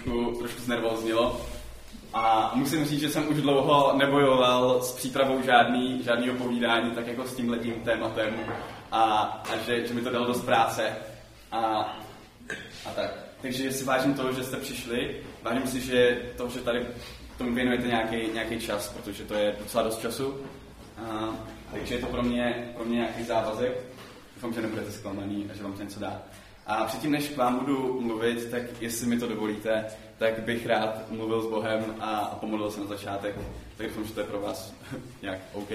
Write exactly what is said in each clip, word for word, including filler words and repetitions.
trošku, trošku znervóznilo. A musím říct, že jsem už dlouho nebojoval s přípravou žádný, žádného povídání, tak jako s tímhletím tématem. A, a že, že mi to dalo dost práce. A, a tak. Takže si vážím toho, že jste přišli. Vážím si, že to, že tady tomu věnujete nějaký, nějaký čas, protože to je docela dost času. A, takže je to pro mě, pro mě nějaký závazek. Doufám, že nebudete zklamaný a že vám to něco dá. A předtím, než k vám budu mluvit, tak jestli mi to dovolíte, tak bych rád mluvil s Bohem a, a pomodlil se na začátek. Tak doufám, že to je pro vás nějak OK.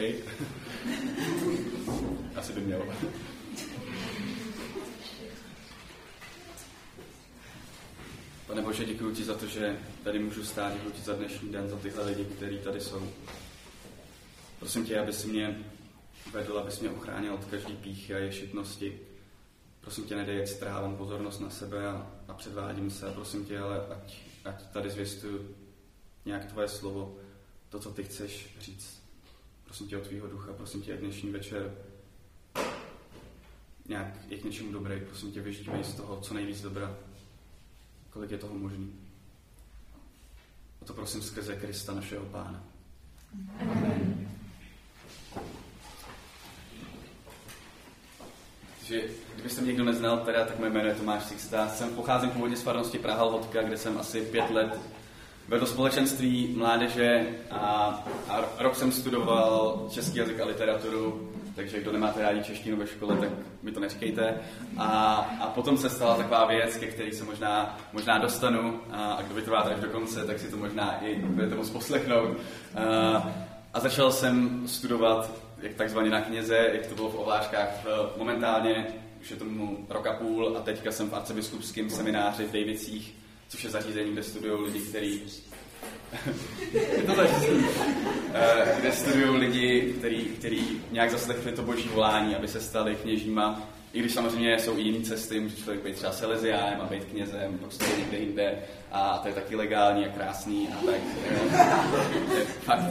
Asi by mělo. Pane Bože, děkuji ti za to, že tady můžu stát, děkuji ti za dnešní den, za tyhle lidi, kteří tady jsou. Prosím tě, aby si mě vedl, aby si mě ochránil od každý pýchy a ješitnosti. Prosím tě, nedej, ať strhávám pozornost na sebe a, a předvádím se. Prosím tě, ale ať, ať tady zvěstuju nějak tvoje slovo, to, co ty chceš říct. Prosím tě o tvýho ducha, prosím tě, dnešní večer nějak je k něčemu dobrý. Prosím tě, vyždívej z toho, co nejvíc dobra. Kolik je toho možný. A to prosím skrze Krista, našeho Pána. Amen. Takže kdybyste mě někdo neznal, teda, tak moje jméno je Tomáš Sixta. Jsem pocházím původně z farnosti Praha Lhotka, kde jsem asi pět let vedl společenství mládeže a, a rok jsem studoval český jazyk a literaturu, takže kdo nemáte rádi češtinu ve škole, tak mi to neříkejte. A, a potom se stala taková věc, ke které se možná, možná dostanu a, a kdo vytrváte až do konce, tak si to možná i budete moct poslechnout. A, a začal jsem studovat jak takzvaně na kněze, jak to bylo v Ovláškách. Momentálně už je tomu rok a půl a teďka jsem v arcibiskupském semináři v Dejvicích, což je zařízení, kde studují lidi, kteří je to zařízení, kde studují lidi, kteří, kteří nějak zaslechli to boží volání, aby se stali kněžíma. I když samozřejmě jsou i jiné cesty, může člověk být třeba seleziánem a být knězem, pak studuje někde jinde a to je taky legální a krásný a tak. Fakt.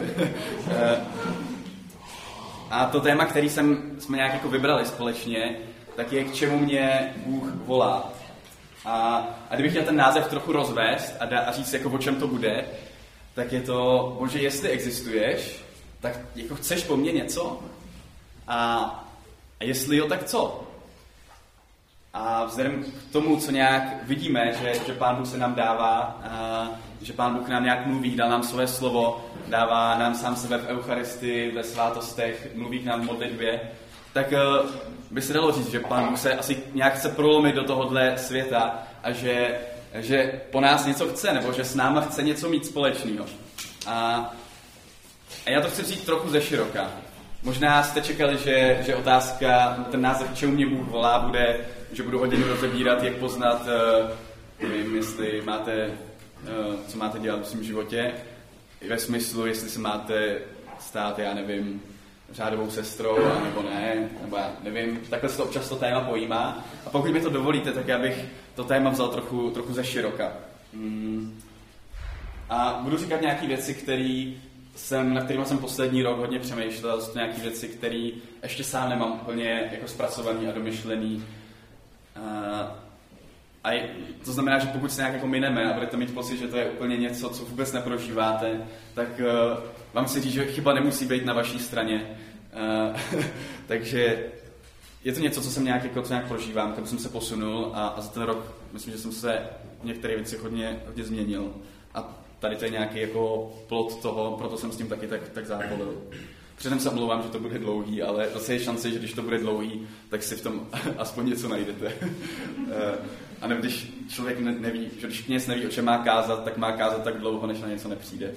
A to téma, který jsem, jsme nějak jako vybrali společně, tak je, k čemu mě Bůh volá. A, a kdybych měl ten název trochu rozvést a, da, a říct, jako o čem to bude, tak je to, Bože, jestli existuješ, tak jako chceš po mně něco? A, a jestli jo, tak co? A vzhledem k tomu, co nějak vidíme, že, že Pán Bůh se nám dává, a, že Pán Bůh nám nějak mluví, dal nám své slovo, dává nám sám sebe v Eucharistii, ve svátostech, mluví k nám v modlitbě, tak uh, by se dalo říct, že Pán Bůh se asi nějak chce prolomit do tohohle světa a že, že po nás něco chce, nebo že s náma chce něco mít společného. A, a já to chci říct trochu ze široka. Možná jste čekali, že, že otázka, ten název, k čemu mě Bůh volá, bude, že budu hodinu rozebírat, jak poznat, uh, nevím, jestli máte, uh, co máte dělat v svém životě, ve smyslu, jestli se máte stát, já nevím, řádovou sestrou, nebo ne, nebo já nevím, takhle se to občas to téma pojímá. A pokud mi to dovolíte, tak já bych to téma vzal trochu, trochu ze široka. Hmm. A budu říkat nějaké věci, který jsem, na kterými jsem poslední rok hodně přemýšlel, jsou to nějaké věci, které ještě sám nemám úplně jako zpracovaný a domyšlený. A, a je, to znamená, že pokud se nějak jako mineme a budete mít pocit, že to je úplně něco, co vůbec neprožíváte, tak uh, vám chci říct, že chyba nemusí být na vaší straně. Uh, takže je to něco, co jsem nějak, jako, co nějak prožívám, kam jsem se posunul a, a za ten rok myslím, že jsem se v některých věcech hodně, hodně změnil. A tady to je nějaký jako plod toho, proto jsem s tím taky tak, tak zápolil. Předem se omlouvám, že to bude dlouhý, ale zase je šance, že když to bude dlouhý, tak si v tom aspoň něco najdete. A nebo když člověk neví, že když kněz neví, o čem má kázat, tak má kázat tak dlouho, než na něco nepřijde.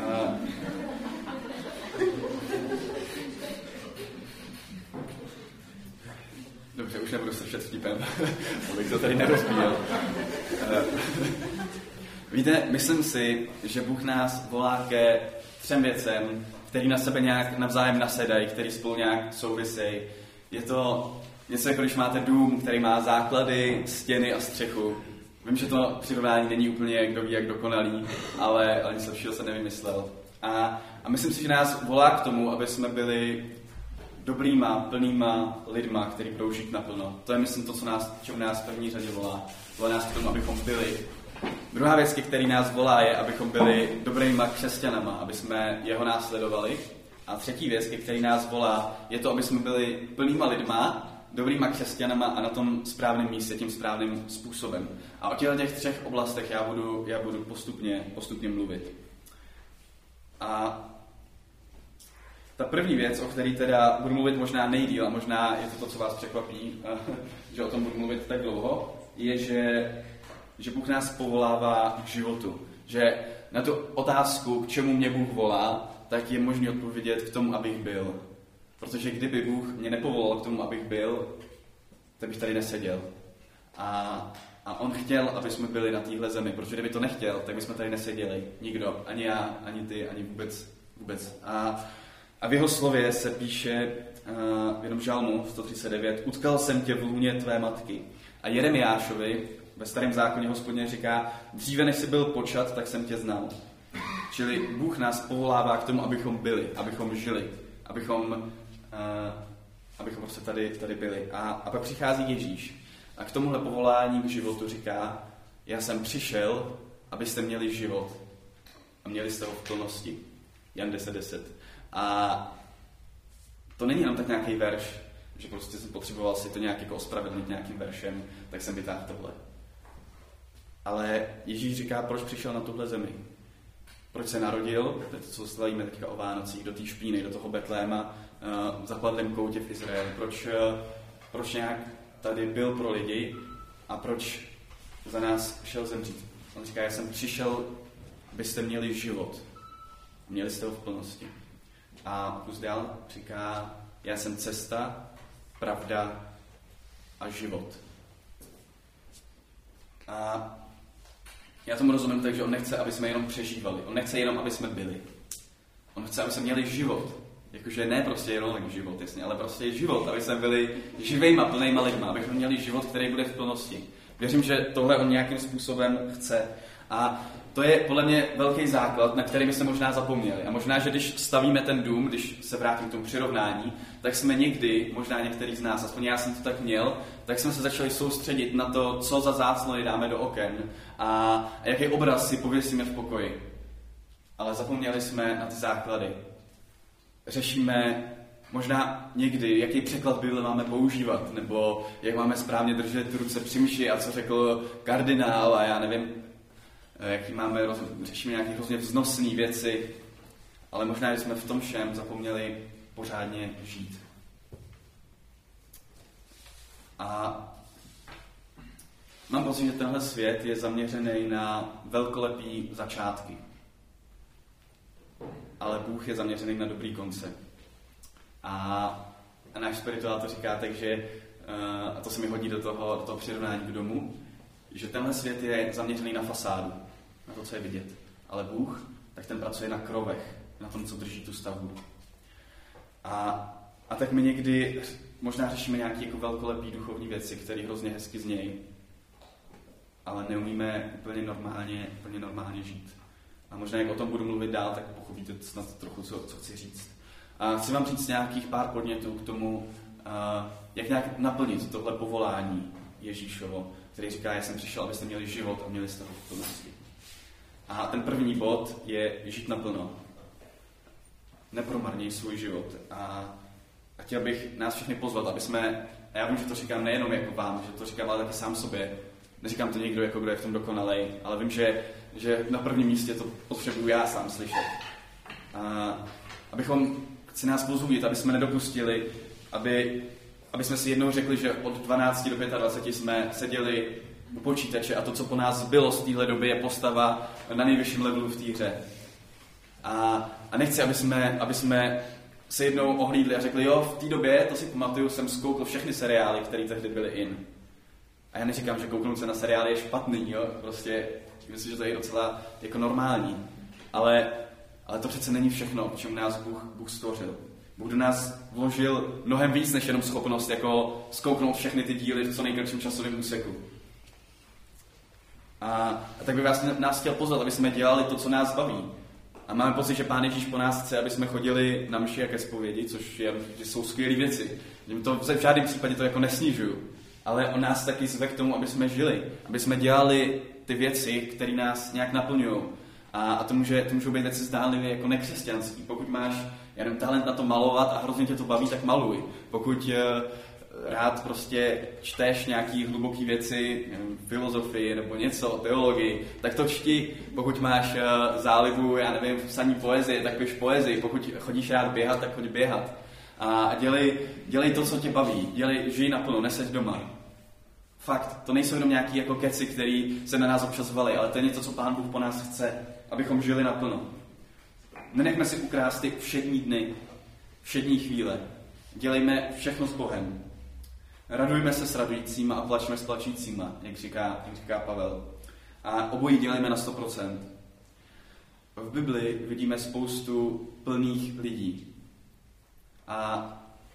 Dobře, už nebudu strčet vtipem, abych to tady nerozbíjel. Víte, myslím si, že Bůh nás volá ke třem věcem, který na sebe nějak navzájem nasedají, který spolu nějak souvisejí. Je to něco, jako když máte dům, který má základy, stěny a střechu. Vím, že to přirovnání není úplně kdo ví jak dokonalý, ale, ale nic lepšího jsem nevymyslel. A, a myslím si, že nás volá k tomu, aby jsme byli dobrýma, plnýma lidma, který budou žít naplno. To je, myslím, to, co nás, čemu nás v první řadě volá. Volá nás k tomu, abychom byli Druhá věc, ke který nás volá, je, abychom byli dobrýma křesťanama, aby jsme jeho následovali. A třetí věc, ke který nás volá, je to, aby jsme byli plnýma lidma, dobrýma křesťanama a na tom správném místě, tím správným způsobem. A o těchto těch třech oblastech já budu, já budu postupně, postupně mluvit. A ta první věc, o které teda budu mluvit možná nejdýl, a možná je to to, co vás překvapí, že o tom budu mluvit tak dlouho, je, že, že Bůh nás povolává k životu. Že na tu otázku, k čemu mě Bůh volá, tak je možné odpovědět k tomu, abych byl. Protože kdyby Bůh mě nepovolal k tomu, abych byl, tak bych tady neseděl. A, a on chtěl, aby jsme byli na téhle zemi, protože kdyby to nechtěl, tak bychom tady neseděli. Nikdo, ani já, ani ty, ani vůbec. vůbec. A, a v jeho slově se píše uh, v jednom žalmu sto třicet devět, utkal jsem tě v lůně tvé matky. A Jeremiášovi ve Starém zákoně Hospodin říká, dříve než jsi byl počat, tak jsem tě znal. Čili Bůh nás povolává k tomu, abychom byli, abychom žili, abychom, uh, abychom prostě tady, tady byli. A, a pak přichází Ježíš a k tomuhle povolání k životu říká, já jsem přišel, abyste měli život a měli jste ho v plnosti. Jan deset deset. A to není jenom tak nějaký verš, že prostě jsem potřeboval si to nějak jako ospravedlnit nějakým veršem, tak jsem vytáhl tohle. Ale Ježíš říká, proč přišel na tuhle zemi. Proč se narodil, to je to, co slavíme teďka o Vánocích, do té špíny, do toho Betléma, v zapadlém koutě v Izraeli. Proč, proč nějak tady byl pro lidi a proč za nás šel zemřít. On říká, já jsem přišel, abyste měli život. Měli jste ho v plnosti. A plus dál říká, já jsem cesta, pravda a život. A já tomu rozumím tak, že on nechce, aby jsme jenom přežívali. On nechce jenom, aby jsme byli. On chce, aby jsme měli život. Jakože ne prostě jenom život, jasně, ale prostě život, aby jsme byli živejma, plnejma lidma, abychom měli život, který bude v plnosti. Věřím, že tohle on nějakým způsobem chce. A to je podle mě velký základ, na který my jsme možná zapomněli. A možná, že když stavíme ten dům, když se vrátím k tomu přirovnání, tak jsme někdy, možná některý z nás, aspoň já jsem to tak měl, tak jsme se začali soustředit na to, co za záclony dáme do oken a, a jaký obraz si pověsíme v pokoji. Ale zapomněli jsme na ty základy. Řešíme možná někdy, jaký překlad Bible máme používat, nebo jak máme správně držet ruce při mši a co řekl kardinál a já nevím, jaký máme, řešíme nějaké hrozně vznosné věci, ale možná, že jsme v tom všem zapomněli pořádně žít. A mám pocit, že tenhle svět je zaměřený na velkolepý začátky. Ale Bůh je zaměřený na dobrý konce. A, a náš spirituál to říká tak, že, a to se mi hodí do toho, do toho přirovnání k domu, že tenhle svět je zaměřený na fasádu, na to, co je vidět. Ale Bůh, tak ten pracuje na krovech, na tom, co drží tu stavbu. A, a tak my někdy možná řešíme nějaké jako velkolepý duchovní věci, které hrozně hezky znějí, ale neumíme úplně normálně, úplně normálně žít. A možná, jak o tom budu mluvit dál, tak pochopíte snad trochu, co, co chci říct. A chci vám říct nějakých pár podnětů k tomu, jak nějak naplnit tohle povolání Ježíšovo, který říká, já jsem přišel, abyste měli život a měli jste ho v plnosti. A ten první bod je žít naplno. Nepromarněj svůj život. A, a chtěl bych nás všechny pozvat, aby jsme, a já vím, že to říkám nejenom jako vám, že to říkám ale taky sám sobě, neříkám to někdo, jako kdo je v tom dokonalej, ale vím, že, že na prvním místě to potřebuju já sám slyšet. A, abychom, chci nás pozvít, aby jsme nedopustili, aby, aby jsme si jednou řekli, že od dvanácti do dvaceti pěti jsme seděli u počítače a to, co po nás bylo z téhle doby, je postava na nejvyšším levelu v té hře. A, a nechci, aby jsme, aby jsme se jednou ohlídli a řekli, jo, v té době, to si pamatuju, jsem zkoukl všechny seriály, které tehdy byly in. A já neříkám, že kouknout se na seriály je špatný, jo, prostě myslím, že to je docela jako normální. Ale, ale to přece není všechno, k čemu nás Bůh, Bůh stvořil. Bůh do nás vložil mnohem víc, než jenom schopnost jako zkouknout všechny ty díly v co nejkratším časovém úseku. A, a tak by vás, nás chtěl pozvat, aby jsme dělali to, co nás baví. A máme pocit, že Pán Ježíš po nás chce, aby jsme chodili na mši a ke zpovědi, což je, že jsou skvělé věci. To v žádném případě to jako nesnižuju. Ale on nás taky zve k tomu, aby jsme žili. Aby jsme dělali ty věci, které nás nějak naplňují. A, a to, může, to můžou být věci zdánlivě jako nekřesťanský. Pokud máš, já nevím, talent na to malovat a hrozně tě to baví, tak maluj. Pokud rád prostě čteš nějaký hluboký věci, nevím, filozofii nebo něco, teologii, tak to čti. Pokud máš zálibu, já nevím, v psaní poezie, tak piš poezii. Pokud chodíš rád běhat, tak choď běhat. A dělej, dělej to, co tě baví. Dělej, žij naplno, neseď doma. Fakt, to nejsou jenom nějaký jako keci, který se na nás občas valí, ale to je něco, co Pán Bůh po nás chce, abychom žili naplno. Nenechme si ukrást ty všední dny, všední chvíle. Dělejme všechno s Bohem. Radujme se s radujícíma a plačme s plačícíma, jak říká, jak říká Pavel. A obojí dělejme na sto procent. V Bibli vidíme spoustu plných lidí. A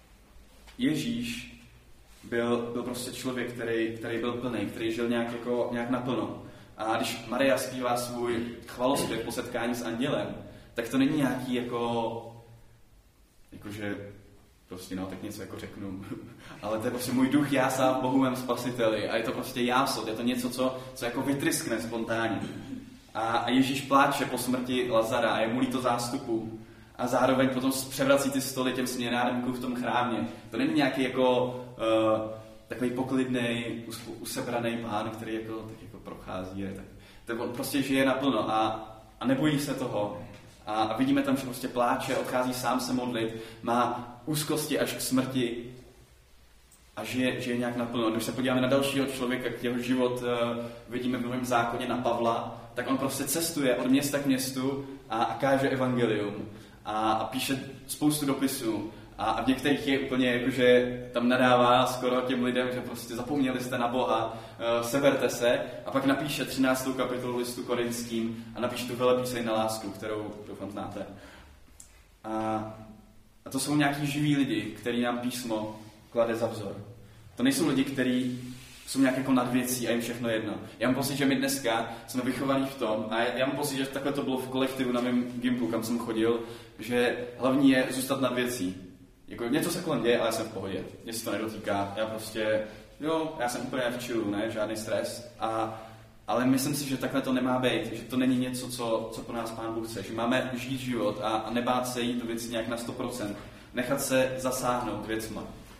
Ježíš byl, byl prostě člověk, který, který byl plný, který žil nějak, jako, nějak naplno. A když Maria zpívá svůj chvalospěv po setkání s andělem, tak to není nějaký jako, jakože, prostě no, tak něco jako řeknu, ale to je prostě můj duch jásá v Bohu mém spasiteli a je to prostě jásot, je to něco, co, co jako vytryskne spontánně. A, a Ježíš pláče po smrti Lazara a je mu líto zástupu a zároveň potom převrací ty stoly těm směnárníkům v tom chrámě. To není nějaký jako uh, takový poklidnej, usebraný pán, který jako, tak jako prochází. Je, tak, to on prostě žije naplno a, a nebojí se toho. A, a vidíme tam, že prostě pláče, odchází sám se modlit, má úzkosti až k smrti a žije, žije nějak naplno. Když se podíváme na dalšího člověka, jeho život uh, vidíme v Novém zákoně na Pavla, tak on prostě cestuje od města k městu a, a káže evangelium a, a píše spoustu dopisů. A, a v některých je úplně jakože tam nadává skoro těm lidem, že prostě zapomněli jste na Boha, uh, seberte se a pak napíše třináctou kapitolu listu Korinským a napíše tu velepíseň na lásku, kterou doufám znáte. A, a to jsou nějaký živí lidi, který nám písmo klade za vzor. To nejsou lidi, kteří jsou nějak jako nad věcí a jim všechno jedno. Já mám pocit, že my dneska jsme vychovaní v tom, a já mám pocit, že takhle to bylo v kolektivu na mém gymplu, kam jsem chodil, že hlavní je zůstat nad věcí. Jako něco se kolem děje, ale já jsem v pohodě. Mě se to nedotýká. Já prostě, jo, já jsem úplně v chillu, ne, žádný stres. A, ale myslím si, že takhle to nemá být, že to není něco, co, co pro nás Pán Bůh chce. Že máme žít život a, a nebát se jít do věcí nějak na sto procent. Nechat se zasáhnout věcma.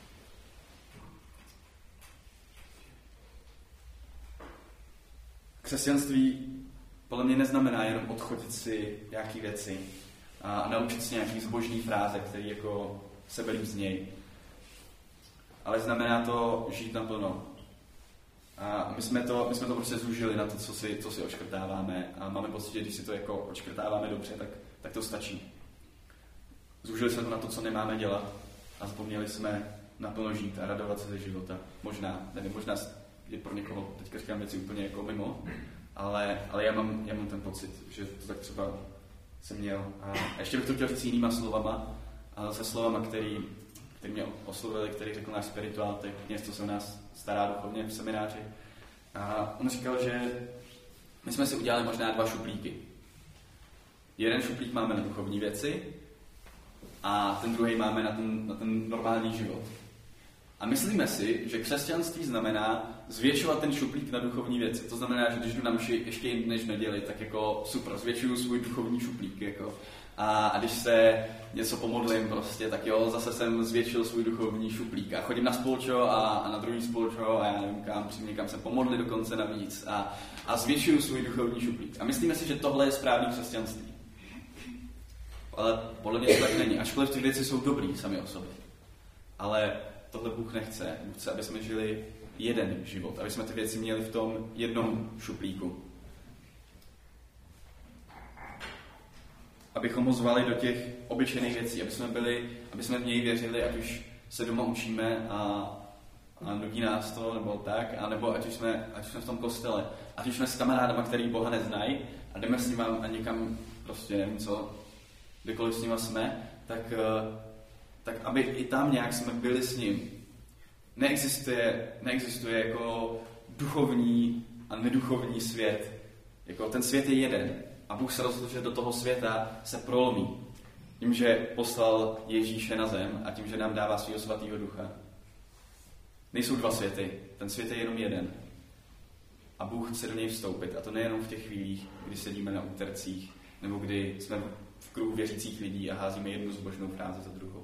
Křesťanství podle mě neznamená jenom odchodit si nějaký věci a naučit si nějaký zbožný fráze, který jako sebe líp znějí. Ale znamená to žít naplno. A my jsme to, my jsme to prostě zúžili na to, co si, co si očkrtáváme a máme pocit, že když si to jako očkrtáváme dobře, tak, tak to stačí. Zúžili jsme to na to, co nemáme dělat a zapomněli jsme naplno žít a radovat se ze života. Možná, nevím, možná je pro někoho, teďka říkám věci úplně jako mimo, ale, ale já, mám, já mám ten pocit, že to tak třeba jsem měl. A ještě bych to chtěl říct jinýma slovama, ale se slovama, který, který mě oslovili, který řekl náš spirituál, tak něco se u nás stará duchovně v semináři. A on říkal, že my jsme si udělali možná dva šuplíky. Jeden šuplík máme na duchovní věci a ten druhý máme na ten, na ten normální život. A myslíme si, že křesťanství znamená zvětšovat ten šuplík na duchovní věci. To znamená, že když jdu na mši ještě jiný než neděli, tak jako super, zvětšuju svůj duchovní šuplík. Jako. A, a když se něco pomodlím prostě, tak jo, zase jsem zvětšil svůj duchovní šuplík. A chodím na spolčo a, a na druhý spolčo a já nevím kam, přijím někam se pomodlit dokonce navíc. A, a zvětšuju svůj duchovní šuplík. A myslíme si, že tohle je správný křesťanství. Ale podle mě to tak není. Ačkoliv ty věci jsou dobrý sami o sobě. Ale tohle Bůh nechce. Bůh chce, aby jsme žili jeden život, aby jsme ty věci měli v tom jednom šuplíku. Abychom ho zvali do těch obyčejných věcí, aby jsme byli, aby jsme v něj věřili, ať už se doma učíme a, a nudí nás to, nebo tak, a nebo ať už, jsme, ať už jsme v tom kostele, ať už jsme s kamarádama, který Boha neznají a jdeme s nima a někam prostě nevím co, kdekoliv s nima jsme, tak tak aby i tam nějak jsme byli s ním. Neexistuje, neexistuje jako duchovní a neduchovní svět. Jako ten svět je jeden. A Bůh se rozhodl, že do toho světa se prolomí. Tím, že poslal Ježíše na zem a tím, že nám dává svého svatého ducha. Nejsou dva světy. Ten svět je jenom jeden. a Bůh chce do něj vstoupit. A to nejenom v těch chvílích, kdy sedíme na útercích, nebo kdy jsme v kruhu věřících lidí a házíme jednu zbožnou frázi za druhou.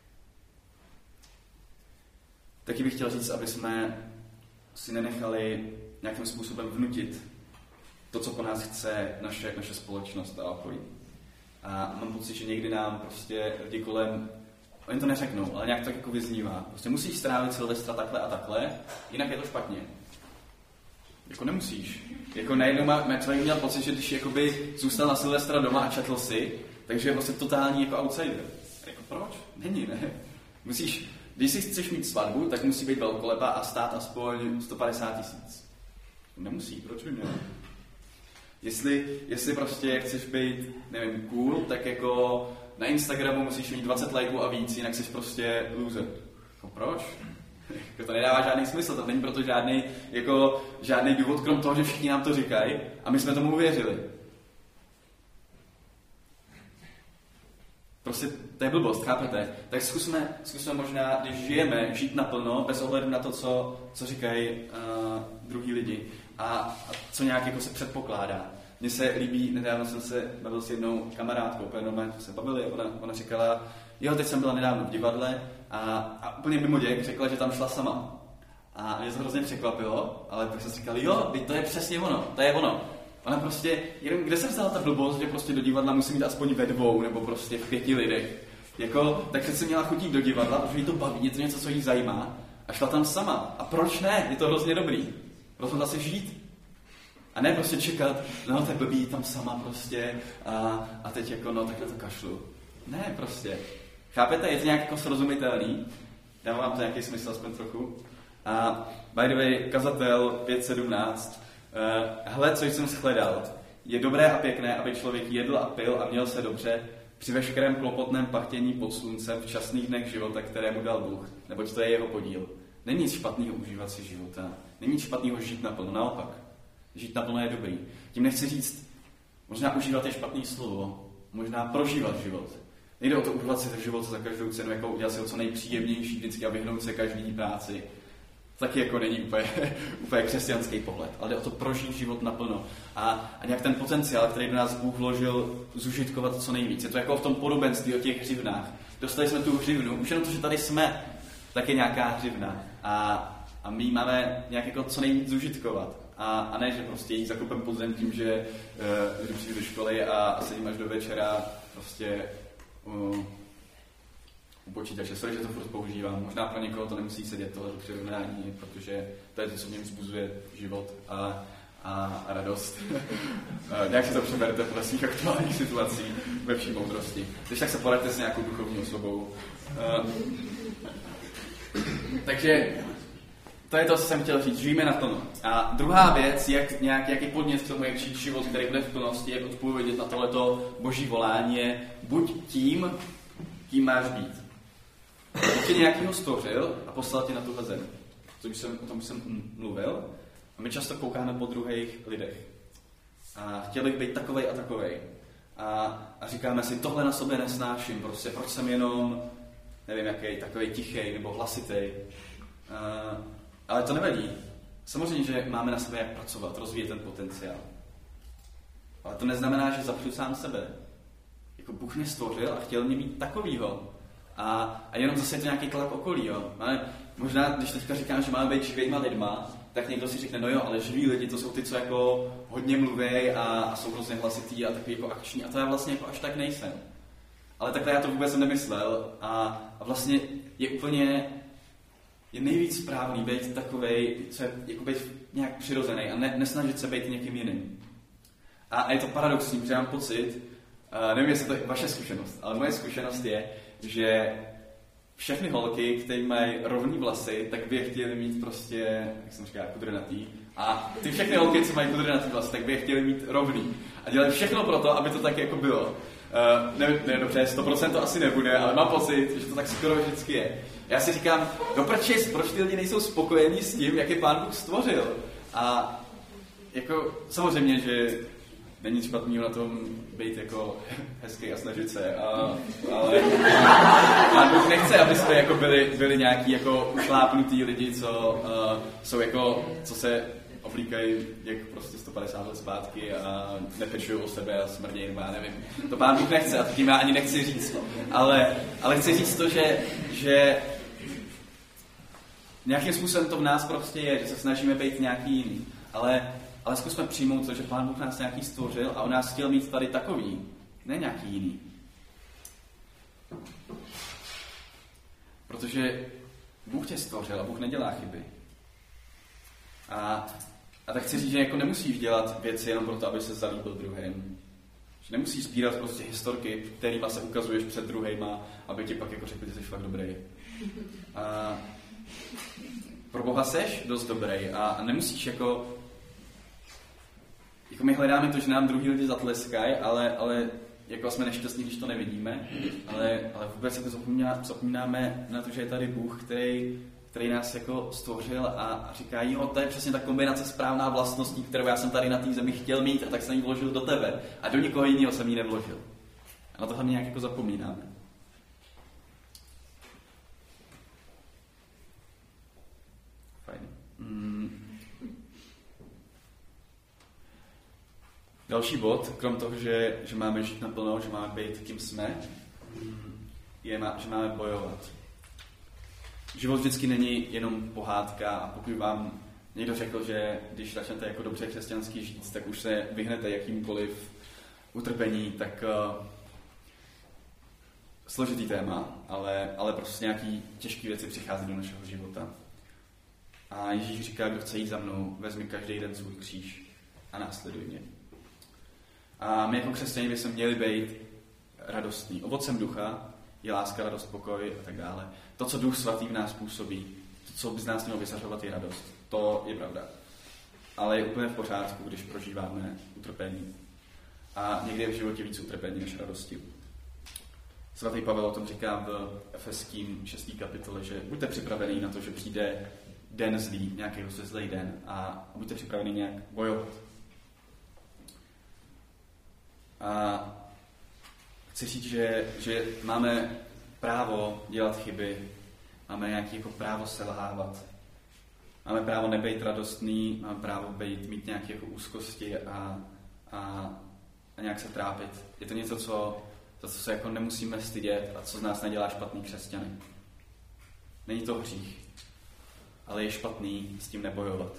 Taky bych chtěl říct, aby jsme si nenechali nějakým způsobem vnutit to, co po nás chce naše, naše společnost a okolí. A mám pocit, že někdy nám prostě lidi kolem, oni to neřeknou, ale nějak tak jako vyznívá. Prostě musíš strávit Silvestra takhle a takhle, jinak je to špatně. Jako nemusíš. Jako najednou má, člověk měl pocit, že když jakoby zůstal na Silvestra doma a četl si, takže je prostě totální jako outsider. Jako proč? Není, ne? Musíš, když si chceš mít svatbu, tak musí být velkolepá a stát aspoň sto padesát tisíc. Nemusí, proč by měl? Jestli, jestli prostě chceš být, nevím, cool, tak jako na Instagramu musíš mít dvacet lajků a víc, jinak jsi prostě loser. Jako proč? To nedává žádný smysl, to není proto žádný, jako, žádný důvod, krom toho, že všichni nám to říkají a my jsme tomu uvěřili. Prostě to je blbost, chápete? Tak zkusme, zkusme možná, když žijeme, žít naplno, bez ohledu na to, co, co říkají uh, druhý lidi a, a co nějak jako se předpokládá. Mně se líbí, nedávno jsem se bavil s jednou kamarádkou, úplně normálně se bavili, ona, ona říkala, jo, teď jsem byla nedávno v divadle a, a úplně mimo děk řekla, že tam šla sama. A mě to hrozně překvapilo, ale pak jsem si říkal, jo, to je přesně ono, to je ono. Ona prostě, jenom kde se vzala ta blbost, že prostě do divadla musí mít aspoň ve dvou, nebo prostě v pěti lidech. Jako, tak přece měla chutí do divadla, protože jí to baví, je to něco, co jí zajímá. A šla tam sama. A proč ne? Je to hrozně dobrý. Rozhodla se žít. A ne prostě čekat, no tak blbý tam sama prostě a, a teď jako, no takhle to kašlu. Ne, prostě. Chápete? Je to nějak jako srozumitelný. Dávám vám to nějaký smysl aspoň trochu. A by the way, kazatel pět sedmnáct. Uh, hle, co jsem shledal. Je dobré a pěkné, aby člověk jedl a pil a měl se dobře při veškerém klopotném pachtění pod sluncem v časných dnech života, které mu dal Bůh, neboť to je jeho podíl. Není nic špatného užívat si života. Není nic špatného žít naplno, naopak. Žít naplno je dobrý. Tím nechci říct, možná užívat je špatný slovo, možná prožívat život. Nejde o to užívat si ten život za každou cenu, jako udělat si ho co nejpříjemnější vždycky a vyhnout se každý práci. Taky jako není úplně, úplně křesťanský pohled, ale jde o to prožít život naplno. A, a nějak ten potenciál, který do nás Bůh vložil, zužitkovat co nejvíc. Je to jako v tom podobenství o těch hřivnách. Dostali jsme tu hřivnu, už jenom to, že tady jsme, tak je nějaká hřivna. A, a my máme nějak jako co nejvíc zužitkovat. A, a ne, že prostě jí zakopem pod zem tím, že uh, přijdu do školy a, a sedím až do večera prostě uh, u počítače. Sorry, že to furt používám. Možná pro někoho to nemusí sedět tohle přirovnání, protože to je to, co mě vzbuzuje život a, a, a radost. Nějak si to přeberte podle svých aktuálních situací ve vší moudrosti. Když tak se poraďte s nějakou duchovní osobou. Uh, takže to je to, co jsem chtěl říct. Žijeme naplno. A druhá věc, jak, nějak, jaký podnět k tomu, jak žít život, který bude v plnosti, jak odpovědět na tohleto boží volání, je buď tím, kým máš být. Bůh tě nějakýho stvořil a poslal tě na tuhle zemi. Jsem, o tom jsem mluvil. A my často koukáme po druhých lidech. A chtěli bych být takovej a takovej. A, a říkáme si, tohle na sobě nesnáším. Prostě proč jsem jenom, nevím jaký, takovej tichej nebo hlasitej. A, ale to nevadí. Samozřejmě, že máme na sebe jak pracovat, rozvíjet ten potenciál. Ale to neznamená, že zapřu sám sebe. Jako Bůh mě stvořil a chtěl mě mít takovýho. A, a jenom zase je to nějaký tlak okolí, jo. Ale možná, když teďka říkám, že máme být živýma lidma, tak někdo si řekne, no jo, ale živí lidi, to jsou ty, co jako hodně mluví a, a jsou hrozně hlasitý a takový jako akční. A to já vlastně jako až tak nejsem. Ale takhle já to vůbec nemyslel. A, a vlastně je úplně, je nejvíc správný být takovej, co je jako být nějak přirozený a ne, nesnažit se být někým jiným. A, a je to paradoxní, protože mám pocit, uh, nevím, jestli to je vaše zkušenost, ale moje zkušenost je, že všechny holky, které mají rovný vlasy, tak by je chtěli mít prostě, jak jsem říkal, kudrnatý. A ty všechny holky, co mají kudrnatý vlasy, tak by je chtěli mít rovný. A dělají všechno pro to, aby to tak jako bylo. Uh, ne, ne, dobře, sto procent to asi nebude, ale mám pocit, že to tak skoro vždycky je. Já si říkám, no proč, proč ty lidi nejsou spokojení s tím, jak je Pán Bůh stvořil? A jako samozřejmě, že není nic špatného na tom být jako hezký a snažit se, a, ale Pán Bůh nechce, aby jsme jako byli, byli nějaký jako ušlápnutý lidi, co uh, jsou jako, co se oblíkají jak prostě sto padesát let zpátky a nepečují o sebe a smrdějí, já nevím. To Pán Bůh nechce a tím já ani nechci říct. Ale, ale chci říct to, že, že nějakým způsobem to v nás prostě je, že se snažíme být nějaký jiný. Ale, ale zkusme přijmout to, že Pán Bůh nás nějaký stvořil a on nás chtěl mít tady takový, ne nějaký jiný. Protože Bůh tě stvořil a Bůh nedělá chyby. A, a tak chci říct, že jako nemusíš dělat věci jenom proto, aby se zalíbil druhým. Že nemusíš sbírat prostě historky, kterýma se ukazuješ před druhejma, aby ti pak jako řekli, že jsi fakt dobrý. A pro Boha seš dost dobrý a, a nemusíš jako... Jako my hledáme to, že nám druhý lidi zatleskají, ale, ale jako jsme nešťastní, když to nevidíme, ale, ale vůbec jako zapomínáme na to, že je tady Bůh, který, který nás jako stvořil a, a říká, jo, to je přesně ta kombinace správná vlastností, kterou já jsem tady na té zemi chtěl mít a tak jsem ji vložil do tebe. A do nikoho jiného jsem ji nevložil. A na tohle nějak jako zapomínáme. Fajn. Mm. Další bod, krom toho, že, že máme žít naplno, že máme být kým jsme, je, že máme bojovat. Život vždycky není jenom pohádka a pokud vám někdo řekl, že když začnete jako dobře křesťansky žít, tak už se vyhnete jakýmkoliv utrpení, tak uh, složitý téma, ale, ale prostě nějaký těžké věci přichází do našeho života. A Ježíš říká, kdo chce jít za mnou, vezmi každý den svůj kříž a následuj mě. A my jako křesťané bychom měli být radostní. Ovocem ducha je láska, radost, pokoj a tak dále. To, co Duch Svatý v nás působí, to, co by z nás mělo vyzařovat, je radost. To je pravda. Ale je úplně v pořádku, když prožíváme utrpení. A někdy je v životě víc utrpení než radosti. Svatý Pavel o tom říká v Efeským šesté kapitole, že buďte připravení na to, že přijde den zlý, nějaký zlý den a buďte připraveni nějak bojovat. A chci říct, že, že máme právo dělat chyby, máme nějaké jako právo selhávat, máme právo nebejt radostný, máme právo být, mít nějaké jako úzkosti a, a, a nějak se trápit. Je to něco, co, za co se jako nemusíme stydět a co z nás nedělá špatný křesťany. Není to hřích, ale je špatný s tím nebojovat.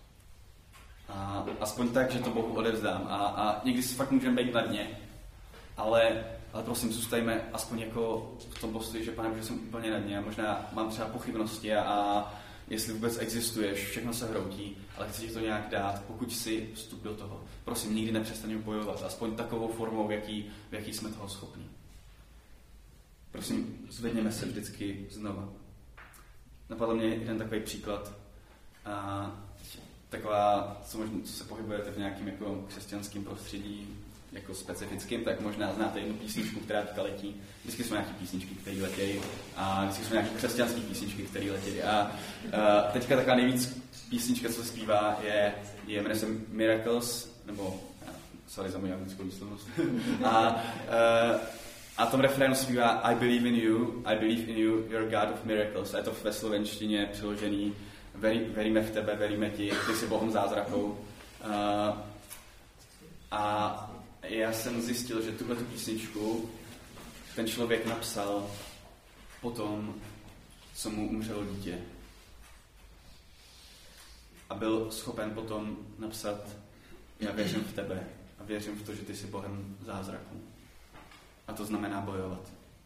A aspoň tak, že to Bohu odevzdám. A, a někdy si fakt můžeme být na dně, ale, ale prosím, zůstajme aspoň jako v tom postoji, že Pane, že jsem úplně na dně a možná mám třeba pochybnosti a, a jestli vůbec existuješ, všechno se hroutí, ale chci ti to nějak dát, pokud si vstup do toho. Prosím, nikdy nepřestaň bojovat, aspoň takovou formou, v jaký, v jaký jsme toho schopni. Prosím, zvedněme se vždycky znova. Napadl mě jeden takový příklad. A taková, co, možná, co se pohybujete v nějakém jako křesťanském prostředí, jako specifickým, tak možná znáte jednu písničku, která teďka letí. Vždycky jsou nějaké písničky, které letějí a vždycky jsou nějaké křesťanské písničky, které letějí. A uh, teďka taková nejvíc písnička, co se zpívá, je, je jmenuje se Miracles, nebo, sorry za moji anglickou výslovnost. a, uh, a tom refrénu zpívá I believe in you, I believe in you, you're God of miracles. A je to ve slovenštině přeložený Veri, veríme v tebe, veríme ti, ty jsi Bohem zázrakou. Uh, a já jsem zjistil, že tuhletu písničku ten člověk napsal potom, co mu umřelo dítě. A byl schopen potom napsat já věřím v tebe a věřím v to, že ty jsi Bohem zázraku. A to znamená bojovat.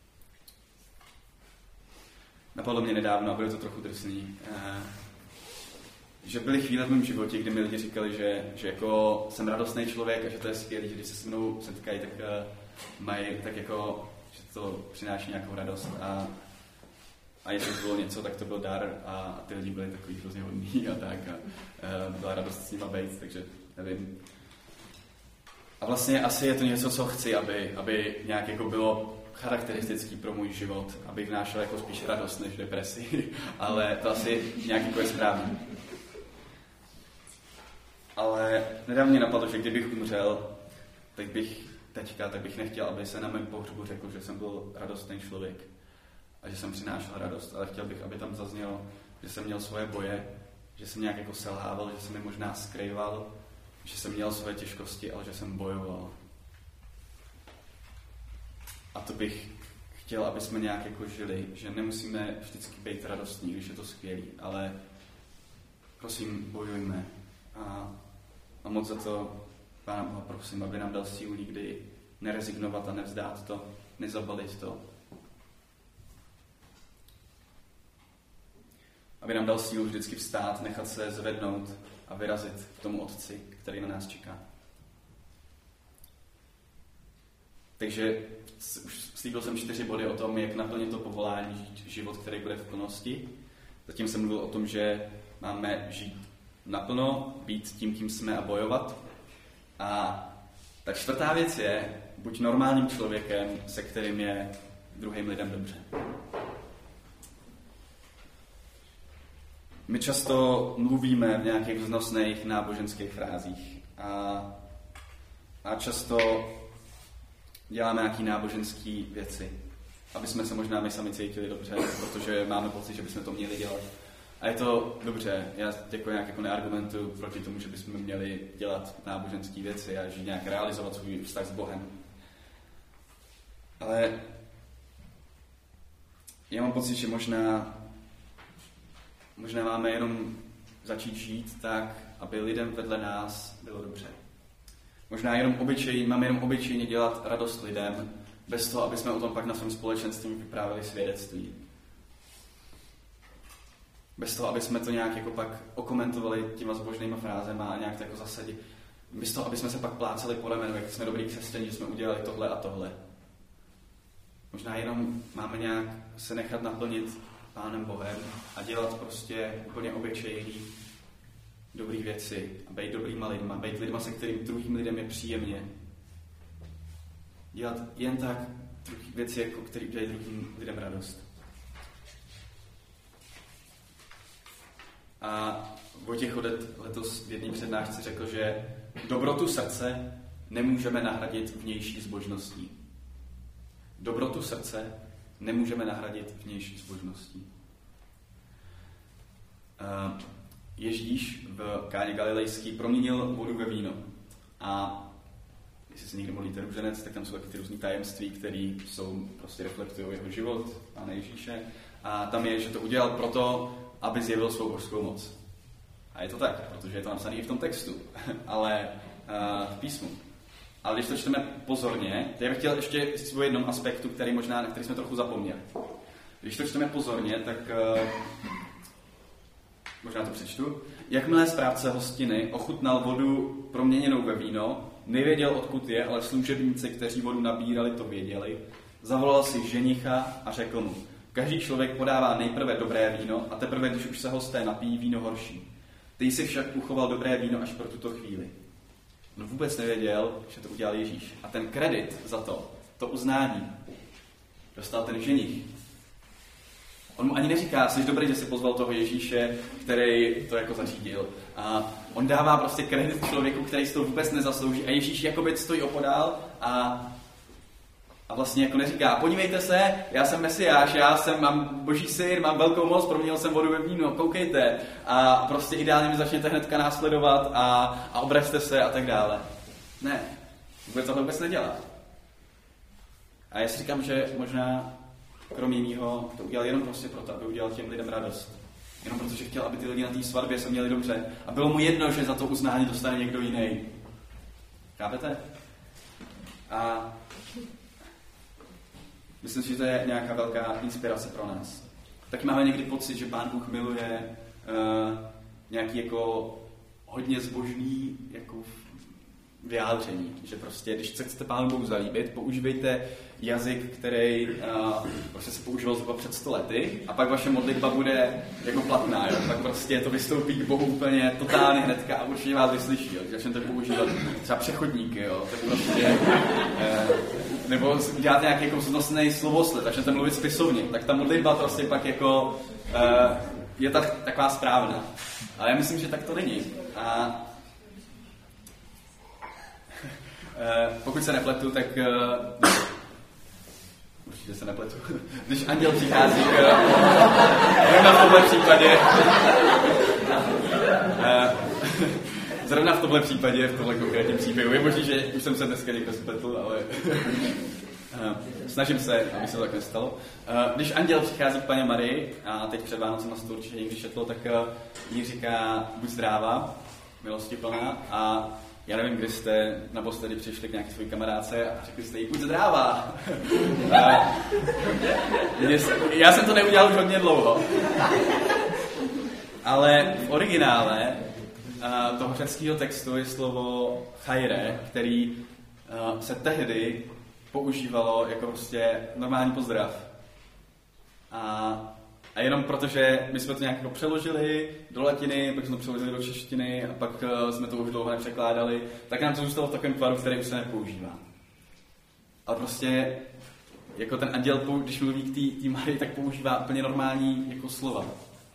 Napadlo mě nedávno, a bude to trochu drsný, uh, že byly chvíle v mém životě, kdy mi lidi říkali, že, že jako jsem radostný člověk a že to je skvělé, že když se se mnou setkají, tak uh, mají tak jako, že to přináší nějakou radost a, a jestli bylo něco, tak to byl dar a ty lidi byli takový hrozně hodný a tak a uh, byla radost s nima být, takže nevím. A vlastně asi je to něco, co chci, aby, aby nějak jako bylo charakteristický pro můj život, abych vnášel jako spíš radost než depresi, ale to asi nějak jako je správný. Ale nedávno mě napadlo, že kdybych umřel, tak bych teďka, tak bych nechtěl, aby se na mém pohřbu řekl, že jsem byl radostný člověk a že jsem přinášel radost, ale chtěl bych, aby tam zaznělo, že jsem měl svoje boje že jsem nějak jako selhával, že jsem je možná skrýval, že jsem měl své těžkosti, ale že jsem bojoval. A to bych chtěl, aby jsme nějak jako žili, že nemusíme vždycky být radostní, když je to skvělý, ale prosím, bojujme. A, a moc za to Pána Boha prosím, aby nám dal sílu nikdy nerezignovat a nevzdát to, nezabalit to. Aby nám dal sílu vždycky vstát, nechat se zvednout a vyrazit k tomu Otci, který na nás čeká. Takže už slíbil jsem čtyři body o tom, jak naplnit to povolání, žít život, který bude v plnosti. Zatím jsem mluvil o tom, že máme žít naplno, být tím, kým jsme a bojovat. A ta čtvrtá věc je, buď normálním člověkem, se kterým je druhým lidem dobře. My často mluvíme v nějakých vznosných náboženských frázích a, a často děláme nějaké náboženské věci, aby jsme se možná my sami cítili dobře, protože máme pocit, že bychom to měli dělat. A je to dobře, já jako nějak jako neargumentuju proti tomu, že bychom měli dělat náboženské věci a že nějak realizovat svůj vztah s Bohem. Ale já mám pocit, že možná, možná máme jenom začít žít tak, aby lidem vedle nás bylo dobře. Možná jenom obyčej, máme jenom obyčejně dělat radost lidem, bez toho, aby jsme o tom pak na svém společenství vyprávěli svědectví. Bez toho, aby jsme to nějak jako pak okomentovali těma zbožnýma frázema a nějak to jako zasadili. Bez toho, aby jsme se pak plácali po ramenu, jak jsme dobrý křesťané, že jsme udělali tohle a tohle. Možná jenom máme nějak se nechat naplnit Pánem Bohem a dělat prostě úplně obyčejný dobrý věci a být dobrýma lidma, být lidma, se kterým druhým lidem je příjemně. Dělat jen tak věci, jako které dělají druhým lidem radost. A Vojtěch Chodet letos v jedné přednášce řekl, že dobrotu srdce nemůžeme nahradit vnější zbožností. Dobrotu srdce nemůžeme nahradit vnější zbožností. Ježíš v Káně Galilejský proměnil vodu ve víno. A jestli se někdo modlíte růženec, tak tam jsou taky ty různý tajemství, které jsou, prostě reflektují jeho život, Pána Ježíše. A tam je, že to udělal proto, aby zjevil svou božskou moc. A je to tak, protože je to napsané i v tom textu, ale uh, v písmu. Ale když to čteme pozorně, já bych chtěl ještě říct o jednom aspektu, který možná, na který jsme trochu zapomněli. Když to čteme pozorně, tak uh, možná to přečtu. Jakmile správce hostiny ochutnal vodu proměněnou ve víno, nevěděl, odkud je, ale služebníci, kteří vodu nabírali, to věděli. Zavolal si ženicha a řekl mu: každý člověk podává nejprve dobré víno a teprve, když už se hosté napijí, víno horší. Ty jsi však uchoval dobré víno až pro tuto chvíli. On vůbec nevěděl, že to udělal Ježíš. A ten kredit za to, to uznání, dostal ten ženich. On mu ani neříká, jsi dobrý, že jsi pozval toho Ježíše, který to jako zařídil. A on dává prostě kredit člověku, který si to vůbec nezaslouží. A Ježíš jakoby stojí opodál a A vlastně jako neříká, podívejte se, já jsem Mesiáš, já jsem, mám boží syn, mám velkou moc, proměnil jsem vodu ve víno, koukejte. A prostě ideálně mi začněte hnedka následovat a, a obraťte se a tak dále. Ne, vůbec tohle vůbec nedělá. A já si říkám, že možná kromě mýho to udělal jenom prostě proto, aby udělal těm lidem radost. Jenom protože chtěl, aby ty lidi na té svatbě se měli dobře. A bylo mu jedno, že za to uznání dostane někdo jiný. Chápete? A myslím si, že to je nějaká velká inspirace pro nás. Taky máme někdy pocit, že Pán Bůh miluje uh, nějaký jako hodně zbožný jako vyjádření. Že prostě, když se chcete Pánu Bohu zalíbit, používejte jazyk, který uh, prostě se používal zhruba před sto lety a pak vaše modlitba bude jako platná. Jo? Pak prostě to vystoupí k Bohu úplně totálně hnedka a určitě vás vyslyší. Jo? Když začnete používat třeba přechodníky, jo? Tak prostě... Uh, nebo dělat nějaký jako vznosný slovosled, začnete mluvit spisovně, tak ta modlitba prostě pak jako uh, je tak, taková správná. Ale já myslím, že tak to není. A uh, pokud se nepletu, tak uh, určitě se nepletu. Když anděl přichází, uh, na tomhle případě zrovna v tomhle případě, v tomhle konkrétním příběhu. Je možný, že už jsem se dneska někdo spletl, ale snažím se, aby se to tak nestalo. Když anděl přichází k Panně Marii, a teď před Vánocem na to určitě někdy četlo, tak jí říká buď zdráva, milosti plná, a já nevím, kdy jste naposledy přišli k nějaké své kamarádce a řekli jste jí buď zdráva. Já jsem to neudělal už hodně dlouho. Ale v originále uh, toho řeckého textu je slovo chaire, který uh, se tehdy používalo jako prostě normální pozdrav. A, a jenom protože my jsme to nějak jako přeložili do latiny, pak jsme to přeložili do češtiny a pak uh, jsme to už dlouho nepřekládali, tak nám to zůstalo v takovém tvaru, který už se nepoužívá. Ale prostě jako ten anděl, když mluví k té Marii, tak používá úplně normální jako slova.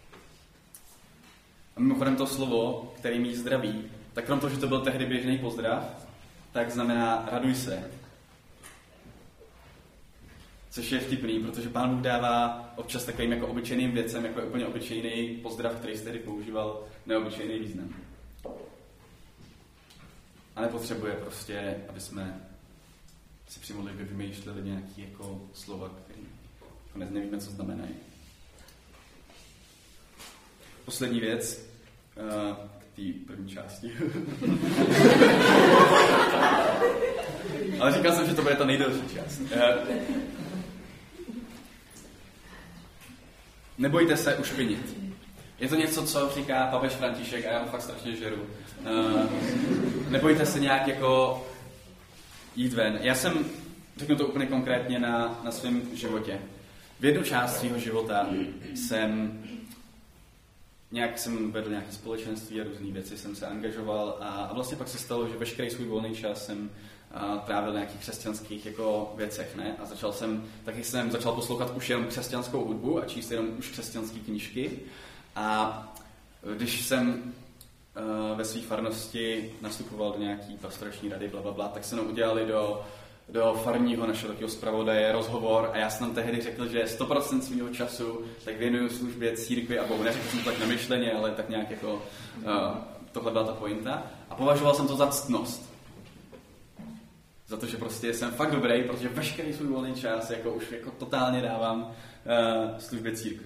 A mimochodem to slovo, který jí zdraví, tak krom toho, že to byl tehdy běžný pozdrav, tak znamená raduj se. Což je vtipný, protože Pán Bůh dává občas takovým jako obyčejným věcem, jako je úplně obyčejný pozdrav, který se tehdy používal, neobyčejný význam. A nepotřebuje prostě, aby jsme si při modlitbě vymýšleli nějaké jako slova, které jako nevíme, co znamenají. Poslední věc uh, k té první části. Ale říkal jsem, že to bude ta nejdelší část. Uh, nebojte se ušpinit. Je to něco, co říká papež František a já ho fakt strašně žeru. Uh, nebojte se nějak jako jít ven. Já jsem, řeknu to úplně konkrétně na, na svém životě. V jednu část svého života jsem nějak jsem vedl nějaké společenství a různé věci jsem se angažoval a, a vlastně pak se stalo, že veškerý svůj volný čas jsem a, trávil na nějakých křesťanských jako věcech, ne? A začal jsem, taky jsem začal poslouchat už jenom křesťanskou hudbu a číst jenom už křesťanské knížky. A když jsem uh, ve své farnosti nastupoval do nějaký pastorační rady, blablabla, tak se nám udělali do do farního našeho takového zpravodaje rozhovor a já jsem tam tehdy řekl, že sto procent svého času tak věnuju službě církvi a Bohu. Neřekl jsem to tak namyšleně, ale tak nějak jako uh, tohle byla ta pointa. A považoval jsem to za ctnost. Za to, že prostě jsem fakt dobrý, protože veškerý svůj volný čas jako už jako totálně dávám uh, službě církvi.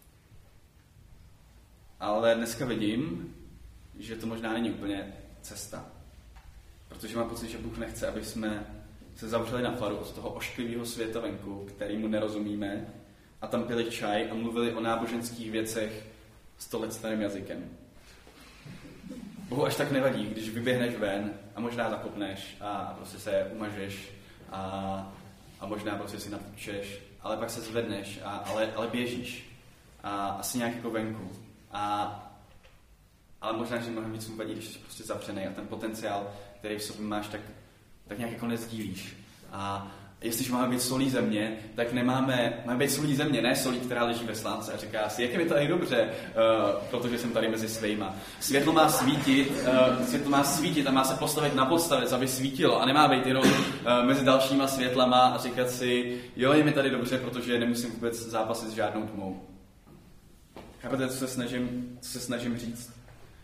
Ale dneska vidím, že to možná není úplně cesta. Protože mám pocit, že Bůh nechce, aby jsme se zavřeli na faru z toho ošklivého světa venku, kterýmu nerozumíme, a tam pili čaj a mluvili o náboženských věcech sto let starým jazykem. Bohu až tak nevadí, když vyběhneš ven a možná zakopneš a prostě se umažeš a, a možná prostě si natlučeš, ale pak se zvedneš, a, ale, ale běžíš a asi nějak jako venku. A, ale možná, že mnohem víc mu vadí, když jsi prostě zavřenej a ten potenciál, který v sobě máš, tak tak nějak jako nezdílíš. A jestliže máme být solí země, tak nemáme, máme být solí země, ne solí, která leží ve slánce a říká si, jak je mi tady dobře, uh, protože jsem tady mezi svýma. Světlo má svítit, uh, světlo má svítit a má se postavit na podstavec, aby svítilo a nemá být jenom uh, mezi dalšíma světlama a říkat si, jo, je mi tady dobře, protože nemusím vůbec zápasit s žádnou tmou. Chápete, co se snažím, co se snažím říct?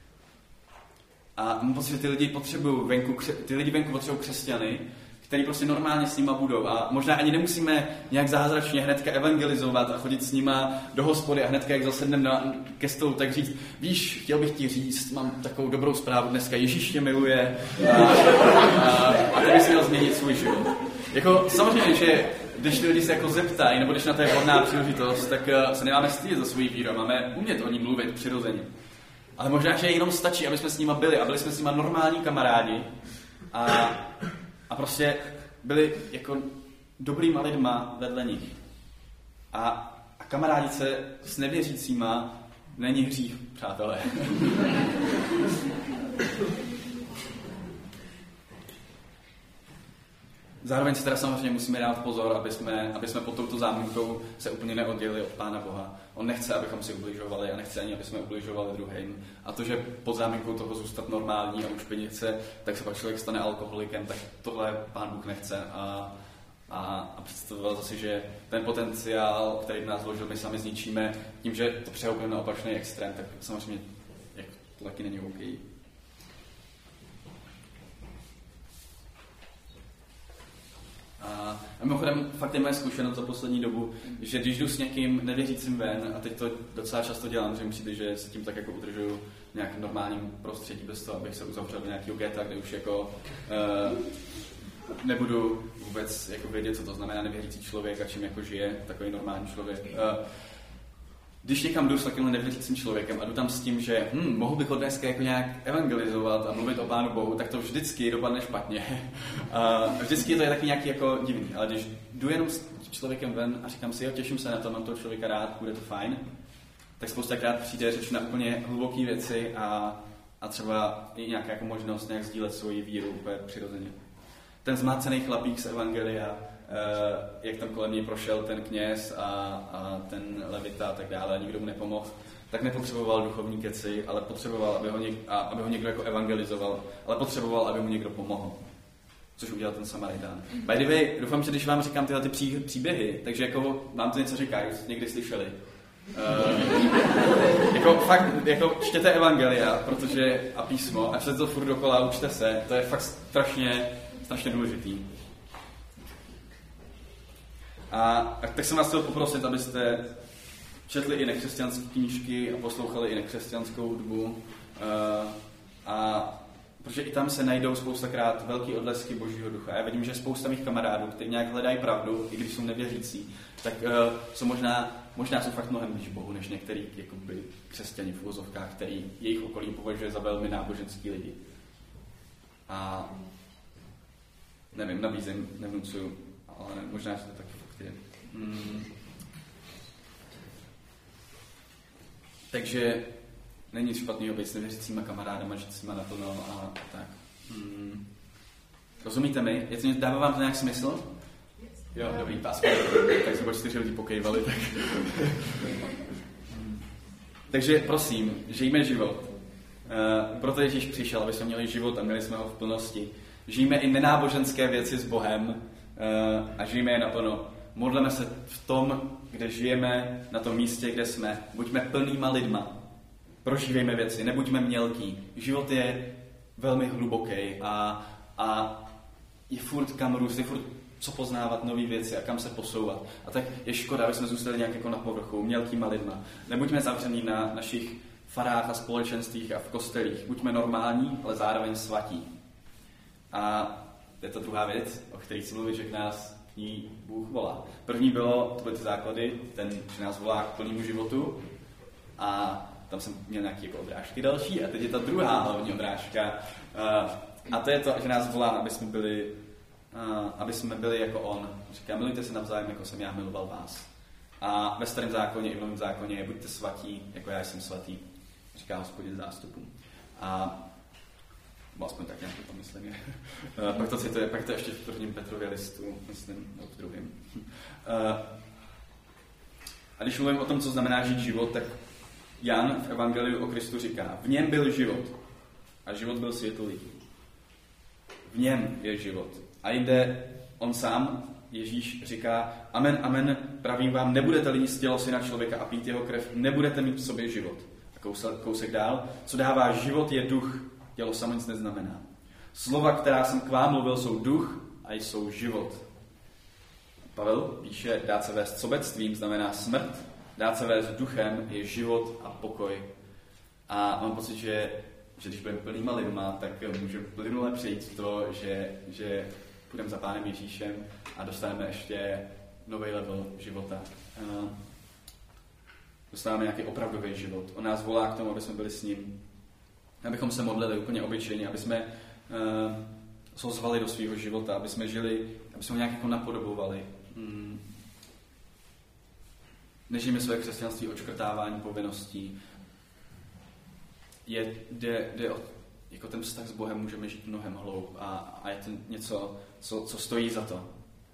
A mám pocit, že ty lidi potřebují venku, ty lidi venku potřebují křesťany, který prostě normálně s nima budou. A možná ani nemusíme nějak zázračně hnedka evangelizovat a chodit s nima do hospody a hnedka, jak zasedneme na, ke stolu, tak říct, víš, chtěl bych ti říct, mám takovou dobrou zprávu, dneska Ježíš tě miluje a, a, a ty bys měl změnit svůj život. Jako samozřejmě, že když ty lidi se jako zeptají, nebo když na to je vhodná příležitost, tak se nemáme stydět za svůj víru, máme umět o ní mluvit přirozeně. Ale možná, že jenom stačí, aby jsme s nima byli a byli jsme s nima normální kamarádi a, a prostě byli jako dobrýma lidma vedle nich. A, a kamarádit se s nevěřícíma není hřích, přátelé. Zároveň si teda samozřejmě musíme dát pozor, aby jsme, aby jsme pod touto záminkou se úplně neoddělili od Pána Boha. On nechce, abychom si ubližovali a nechce ani, aby jsme ubližovali druhým. A to, že pod záminkou toho zůstat normální a ušpinit se, tak se pak člověk stane alkoholikem, tak tohle Pán Bůh nechce. A, a, a představoval zase, že ten potenciál, který v nás vložil, my sami zničíme tím, že to přehoupíme na opačný extrém, tak samozřejmě jak to taky není OK. A mimochodem, fakt je moje zkušenost za poslední dobu, že když jdu s někým nevěřícím ven, a teď to docela často dělám, že mi přijde, že se tím tak jako udržuju v nějakém normálním prostředí bez toho, abych se uzavřel do nějakého geta, kde už jako uh, nebudu vůbec jako vědět, co to znamená nevěřící člověk a čím jako žije takový normální člověk. Uh, Když někam jdu s takovým nevěřícím člověkem a jdu tam s tím, že hm, mohl bych ho dneska jako nějak evangelizovat a mluvit o Pánu Bohu, tak to vždycky dopadne špatně. A vždycky to je taky nějaký jako divný, ale když jdu jenom s člověkem ven a říkám si, jo, těším se na to, mám toho člověka rád, bude to fajn, tak spoustakrát přijde řeč na úplně hluboké věci a, a třeba i nějaká jako možnost nějak sdílet svoji víru úplně přirozeně. Ten zmácený chlapík z evangelia, jak tam kolem něj prošel ten kněz a, a ten levita a tak dále, nikdo mu nepomohl, tak nepotřeboval duchovní keci, ale potřeboval, aby ho, něk, a, aby ho někdo jako evangelizoval, ale potřeboval, aby mu někdo pomohl. Což udělal ten Samaritán. By the way, doufám, že když vám říkám tyhle ty pří, příběhy, takže jako vám to něco říká, už jste někdy slyšeli. Uh, jako fakt, jako čtěte evangelia, protože a písmo, a čtete to furt dokola, učte se, to je fakt strašně, strašně důležitý. A, a tak jsem vás chtěl poprosit, abyste četli i nekřesťanské knížky a poslouchali i nekřesťanskou hudbu. Uh, a protože i tam se najdou spoustakrát velký odlesky Božího ducha. Já vidím, že spousta mých kamarádů, kteří nějak hledají pravdu, i když jsou nevěřící, tak uh, jsou možná, možná jsou fakt mnohem blíž Bohu, než některý jakoby, křesťani v uvozovkách, který jejich okolí považuje za velmi náboženský lidi. A nevím, nabízím, nevnucuju, ale ne, možná, že to taky fakt je. Hmm. Takže není nic špatného být s nevěřícíma kamarádama, žít s nima naplno a tak. Hmm. Rozumíte mi? Je to, dává vám to nějak smysl? Jo, dobrý, páska. Tak se čtyři lidi pokejvali. Tak. Takže prosím, žijme život. Uh, proto Ježíš přišel, aby jsme měli život a měli jsme ho v plnosti. Žijme i nenáboženské věci s Bohem uh, a žijme je naplno. Modleme se v tom, kde žijeme, na tom místě, kde jsme. Buďme plnýma lidma. Prožívejme věci, nebuďme mělký. Život je velmi hluboký a, a je furt kam růst, je furt co poznávat, nové věci a kam se posouvat. A tak je škoda, aby jsme zůstali nějak jako na povrchu, mělkýma lidma. Nebuďme zavření na našich farách a společenstvích a v kostelích. Buďme normální, ale zároveň svatí. A to je to druhá věc, o které si mluví, že k nás k ní Bůh volá. První bylo, to byly ty základy, ten, že nás volá k plnému životu a tam jsem měl nějaké jako odrážky další a teď je ta druhá hlavní odrážka. A to je to, že nás volá, aby jsme byli, aby jsme byli jako on. Říká, milujte se navzájem, jako jsem já miloval vás. A ve starém zákoně i v novém zákoně je buďte svatí, jako já jsem svatý. Říká Hospodin zástupům. A aspoň tak nějak to myslím je. Pak to cituje, pak to ještě v prvním Petrově listu, myslím, no v druhém. A když mluvím o tom, co znamená žít život, tak Jan v Evangeliu o Kristu říká, v něm byl život a život byl světlo lidí. V něm je život. A jinde on sám, Ježíš, říká, amen, amen, pravím vám, nebudete-li jíst tělo syna člověka a pít jeho krev, nebudete mít v sobě život. A kousek, kousek dál, co dává život je duch, tělo samo nic neznamená. Slova, která jsem k vám mluvil, jsou duch a jsou život. Pavel píše, dát se vést sobectvím znamená smrt, dát se vést duchem je život a pokoj. A mám pocit, že, že když budeme plnýma lidma, tak může plynule přejít to, že, že půjdeme za Pánem Ježíšem a dostaneme ještě nový level života. Dostáváme nějaký opravdový život. On nás volá k tomu, aby jsme byli s ním. Abychom se modlili úplně obyčejně, aby jsme uh, ho zvali do svého života, aby jsme žili, aby jsme ho nějak jako napodobovali. Hmm. Nežijeme své křesťanství odškrtávání povinností. Je, jde, jde o, jako ten vztah s Bohem můžeme žít mnohem hloub a, a je to něco, co, co stojí za to.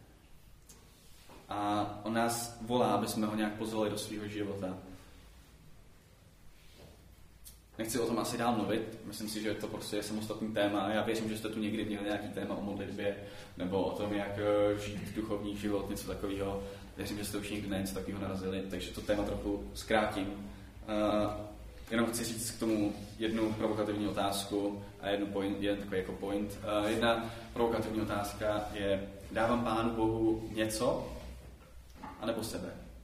A on nás volá, aby jsme ho nějak pozvali do svého života. Nechci o tom asi dál mluvit, myslím si, že to prostě je samostatný téma a já věřím, že jste tu někdy měli nějaký téma o modlitbě nebo o tom, jak žít duchovní život, něco takového. Věřím, že jste už někdy něco takového narazili, takže to téma trochu zkrátím. Uh, jenom chci říct k tomu jednu provokativní otázku a jednu point, jeden takový jako point. Uh, jedna provokativní otázka je, dávám Pánu Bohu něco, anebo sebe.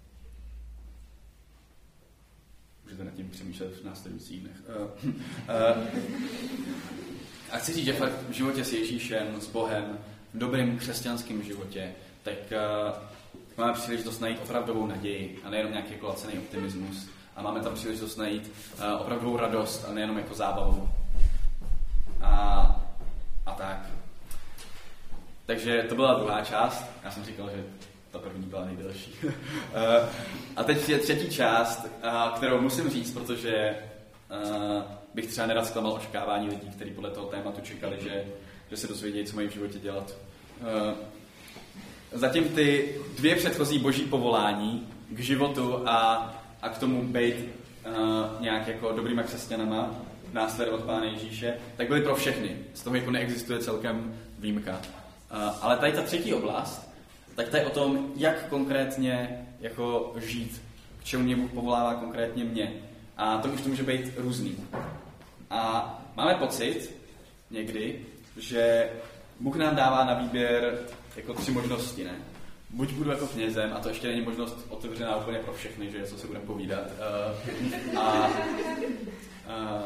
Můžete nad tím přemýšlet v následujících dnech. Uh, uh, a chci říct, že fakt v životě s Ježíšem, s Bohem, v dobrém křesťanském životě, tak uh, máme příležitost najít opravdovou naději a nejenom nějaký jako lacený optimismus. A máme tam příležitost najít uh, opravdovou radost a nejenom jako zábavu. A, a tak. Takže to byla druhá část. Já jsem říkal, že ta první byla nejdelší. uh, a teď je třetí část, uh, kterou musím říct, protože uh, bych třeba nerad zklamal očekávání lidí, kteří podle toho tématu čekali, že, že se dozvědějí, co mají v životě dělat. Uh, zatím ty dvě předchozí boží povolání k životu a, a k tomu být uh, nějak jako dobrýma křesťanama, následovat Pána Ježíše, tak byly pro všechny. Z toho jako neexistuje celkem výjimka. Uh, ale tady ta třetí oblast, tak to je o tom, jak konkrétně jako žít, k čemu mě Bůh povolává konkrétně mě. A to už to může být různý. A máme pocit někdy, že Bůh nám dává na výběr jako tři možnosti, ne? Buď budu jako knězem, a to ještě není možnost otevřená úplně pro všechny, že co se budeme povídat. Uh, a uh,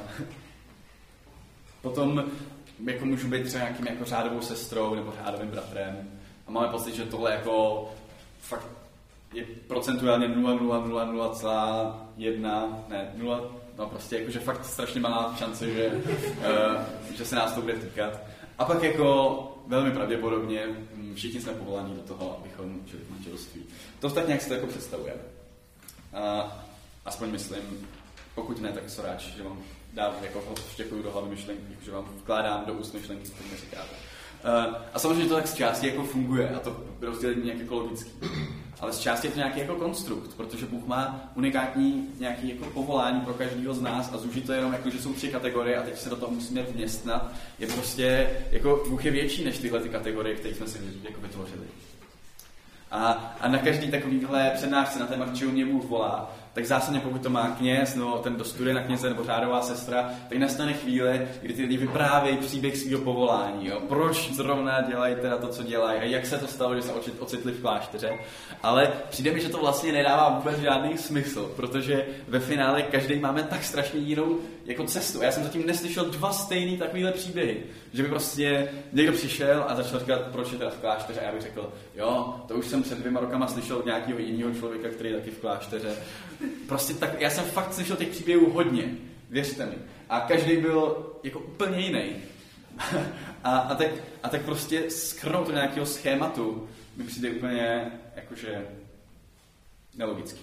potom jako můžu být třeba nějakým jako řádovou sestrou nebo řádovým bratrem. A máme pocit, že tohle jako fakt je procentuálně nula celá nula nula nula jedna, ne, nula, no prostě jako, že fakt strašně malá šance, že, uh, že se nás to bude týkat. A pak jako velmi pravděpodobně všichni jsme povolaní do toho, abychom žili v manželství. To tak nějak si to jako představujeme. Uh, aspoň myslím, pokud ne, tak sorry, že vám dám jako vštěkuju do hlavy myšlenky, že vám vkládám do úst myšlenky, co mi říkáte. Uh, a samozřejmě to tak z části jako funguje a to rozdělení nějak jako logický. Ale z části je to nějaký jako konstrukt, protože Bůh má unikátní nějaký jako povolání pro každého z nás a zúžit to jenom jako, že jsou tři kategorie a teď se do toho musíme vměstnat. Je prostě, jako Bůh je větší než tyhle ty kategorie, které jsme si jako vytvořili. A, a na každý takovýhle přednášce na téma, k čemu mě Bůh volá, tak zásadně pokud to má kněz, no, ten, kdo studuje na kněze nebo řádová sestra, tak nastane chvíle, kdy ty lidi vyprávějí příběh svého povolání. Jo? Proč zrovna dělají teda to, co dělají a jak se to stalo, že se ocitli v klášteře. Ale přijde mi, že to vlastně nedává vůbec žádný smysl, protože ve finále každý máme tak strašně jinou jako cestu. A já jsem zatím neslyšel dva stejný takovýhle příběhy. Že by prostě někdo přišel a začal říkat, proč je teda v klášteře. A já bych řekl, jo, to už jsem před dvěma rokama slyšel od nějakého jiného člověka, který je taky v klášteře. Prostě tak, já jsem fakt slyšel těch příběhů hodně, věřte mi. A každý byl jako úplně jiný. a, a, tak, a tak prostě skrnout do nějakého schématu mi přijde úplně jakože nelogický.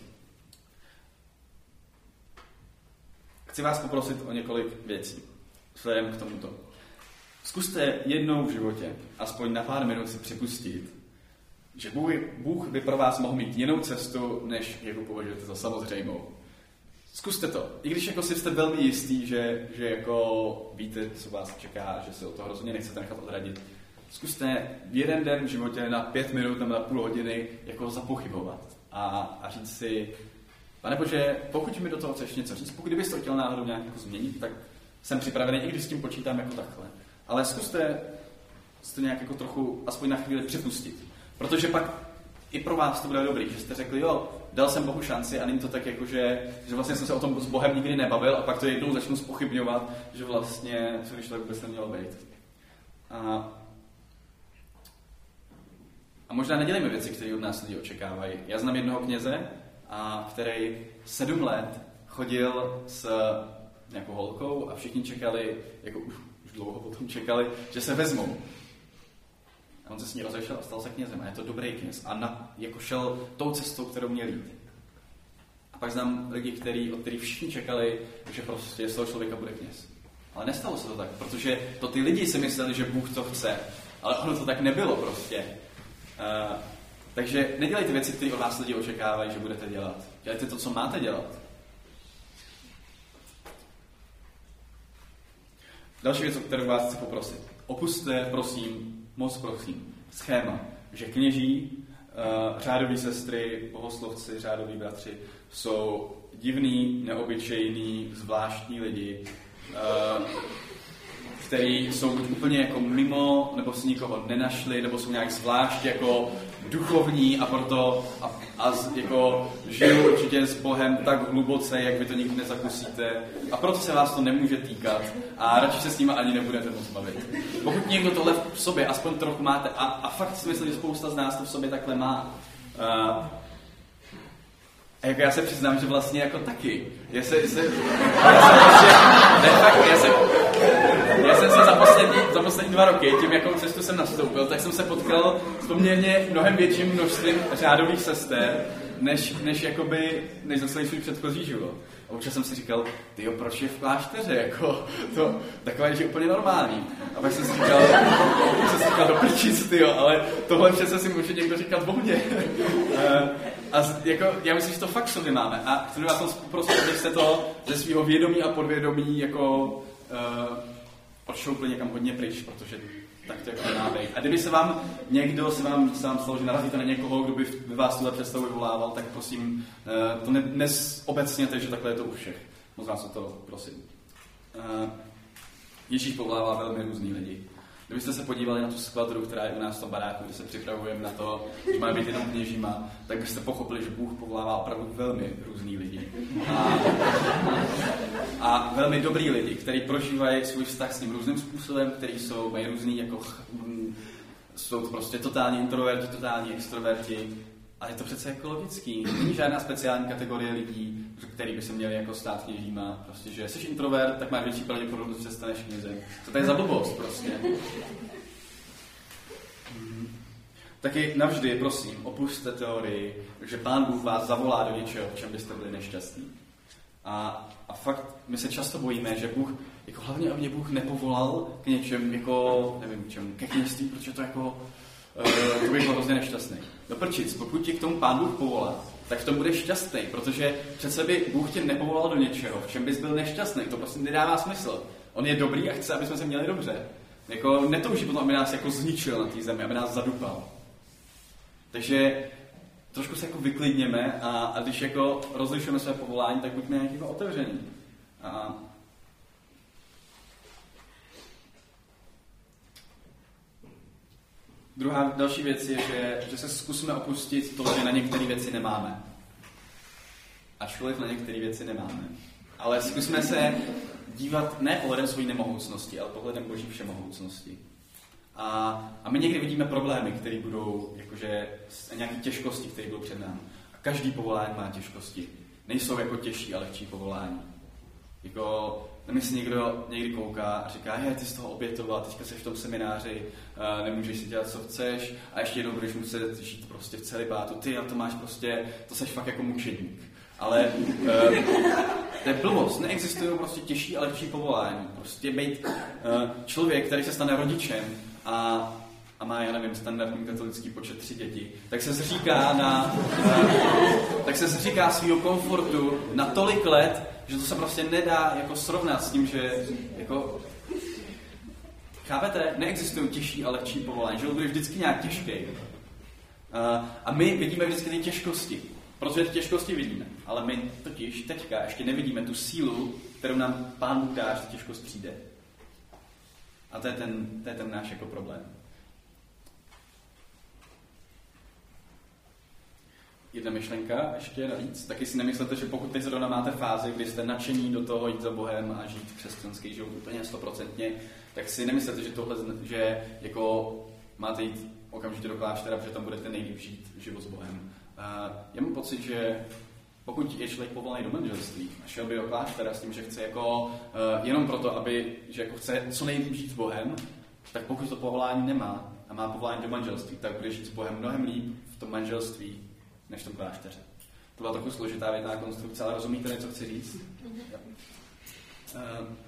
Chci vás poprosit o několik věcí vzhledem k tomuto. Zkuste jednou v životě, aspoň na pár minut si připustit, že Bůh, Bůh by pro vás mohl mít jinou cestu, než jako považujete za samozřejmou. Zkuste to. I když jako si jste velmi jistý, že, že jako víte, co vás čeká, že se od toho rozhodně nechcete nechat odradit. Zkuste jeden den v životě na pět minut nebo na půl hodiny jako zapochybovat a, a říct si, Pane Bože, pokud mi do toho chceš něco říct, pokud byste to chtěl náhodou nějak jako změnit, tak jsem připravený, i když s tím počítám jako takhle. Ale zkuste to nějak jako trochu aspoň na chvíli připustit. Protože pak i pro vás to bude dobrý, že jste řekli, jo, dal jsem Bohu šanci a není to tak jako, že, že vlastně jsem se o tom s Bohem nikdy nebavil a pak to jednou začnu zpochybňovat, že vlastně co když to vůbec nemělo být. A, a možná nedělíme věci, které od nás lidi očekávají. Já znám jednoho kněze, a který sedm let chodil s nějakou holkou a všichni čekali, jako už, už dlouho potom čekali, že se vezmou. A on se s ní rozešel a stal se knězem. A je to dobrý kněz. A na, jako šel tou cestou, kterou měl jít. A pak znám lidi, který, od kterých všichni čekali, že prostě z toho člověka bude kněz. Ale nestalo se to tak, protože to ty lidi si mysleli, že Bůh to chce. Ale ono to tak nebylo prostě. Uh, takže nedělejte věci, které od vás lidi očekávají, že budete dělat. Dělejte to, co máte dělat. Další věc, o kterou vás chci poprosit. Opusťte, prosím, moc prosím, schéma, že kněží, uh, řádoví sestry, bohoslovci, řádoví bratři jsou divný, neobyčejný, zvláštní lidi, uh, který jsou buď úplně jako mimo, nebo si nikoho nenašli, nebo jsou nějak zvlášť jako duchovní a proto a, a z, jako žijou určitě s Bohem tak hluboce, jak vy to nikdy nezakusíte a proto se vás to nemůže týkat a radši se s nimi ani nebudete moc bavit. Pokud někdo tohle v sobě aspoň trochu máte a, a fakt si myslím, že spousta z nás to v sobě takhle má. Uh, A jako já se přiznám, že vlastně jako taky. Já, se, se, já jsem vlastně, ne, fakt, já jsem, já jsem se za poslední, za poslední dva roky, tím jakou cestu jsem nastoupil, tak jsem se potkal s poměrně mnohem větším množstvím řádových sester, než, než, jakoby, než za celý svůj předchozí život. A občas jsem si říkal, tyjo, proč je v klášteře, jako, to takové je úplně normální. A pak jsem si říkal, jsem si říkal, do prčic, tyjo, ale tohle přece si může někdo říkat o mně. A jako, já myslím, že to fakt sobě máme. A chci vás poprosit, abyste to ze svého vědomí a podvědomí jako uh, odšoupli někam hodně pryč, protože tak to jako nemá být. A kdyby se vám někdo, se vám, se vám stalo, že narazíte na někoho, kdo by v vás tuhle představu vyvolával, tak prosím, uh, to ne, nezobecněte, že takhle je to u všech. Moc vás o to prosím. Uh, Ježíš povolává velmi různý lidi. Kdybyste se podívali na tu skvadru, která je u nás v tom baráku, kde se připravujeme na to, že máme být jenom kněžíma, tak byste pochopili, že Bůh povolává opravdu velmi různý lidi. A, a velmi dobrý lidi, kteří prožívají svůj vztah s ním různým způsobem, kteří jsou, mají různý, jako, jsou to prostě totální introverti, totální extroverti. A je to přece jako logický. Není žádná speciální kategorie lidí, který by se měli jako stát kněžíma. Prostě, že jsi introvert, tak máš větší pravděpodobnost, že se staneš knězem. Co to je za blbost prostě? Hmm. Taky navždy, prosím, opuste teorii, že Pán Bůh vás zavolá do něčeho, v čem byste byli nešťastní. A, a fakt, my se často bojíme, že Bůh, jako hlavně aby mě Bůh nepovolal k něčem, jako, nevím čemu, ke kněžství, protože to jako, uh, to bych byl hrozně nešťastný. No prčic, pokud tě k tomu Pán Bůh povolá, tak v tom budeš šťastný, protože přece by Bůh tě nepovolal do něčeho, v čem bys byl nešťastný, to prostě nedává smysl. On je dobrý a chce, aby jsme se měli dobře. Jako netouží potom, aby nás jako zničil na té zemi, aby nás zadupal. Takže trošku se jako vyklidněme a, a když jako rozlišujeme své povolání, tak buďme nějak jako otevření. A druhá, další věc je, že, že se zkusíme opustit to, že na některé věci nemáme. Ačkoliv na některé věci nemáme. Ale zkusíme se dívat ne pohledem své nemohoucnosti, ale pohledem Boží všemohoucnosti. A, a my někdy vidíme problémy, které budou, jakože nějaké těžkosti, které budou před námi. A každý povolání má těžkosti. Nejsou jako těžší a lehčí povolání. Jako, na mě si někdo někdy kouká a říká, hej, ty jsi toho obětoval, teďka jsi v tom semináři, uh, nemůžeš si dělat, co chceš a ještě jednou budeš muset žít prostě v celibátu. Ty a to máš prostě, to seš fakt jako mučedník. Ale uh, to je blbost, neexistují prostě těžší a lehčí povolání. Prostě být uh, člověk, který se stane rodičem a, a má, já nevím, standardní katolický počet tři děti, tak se zříká na, uh, tak se zříká svýho komfortu na tolik let, že to se prostě nedá jako srovnat s tím, že jako chápete, neexistují těžší a lehčí povolání, že to bude vždycky nějak těžký. Uh, a my vidíme vždycky ty těžkosti, protože ty těžkosti vidíme, ale my totiž teďka ještě nevidíme tu sílu, kterou nám Pán Bůh dá, že ta těžkost přijde. A to je ten, to je ten náš jako problém. Jedna myšlenka ještě navíc. Taky si nemyslete, že pokud teď zrovna máte fázi, kdy jste nadšení do toho jít za Bohem a žít křesťanský život úplně stoprocentně, tak si nemyslete, že tohle, že jako máte jít okamžitě do kláštera, protože tam budete nejlíp žít život s Bohem. Uh, já mám pocit, že pokud je člověk povolaný do manželství a šel by do kláštera s tím, že chce jako uh, jenom proto, aby, že jako chce co nejlíp žít s Bohem, tak pokud to povolání nemá a má povolání do manželství, tak bude žít s Bohem mnohem líp v tom manželství, než v tom klášteře. To byla trochu složitá větná konstrukce, ale rozumíte, co chci říct? Uh,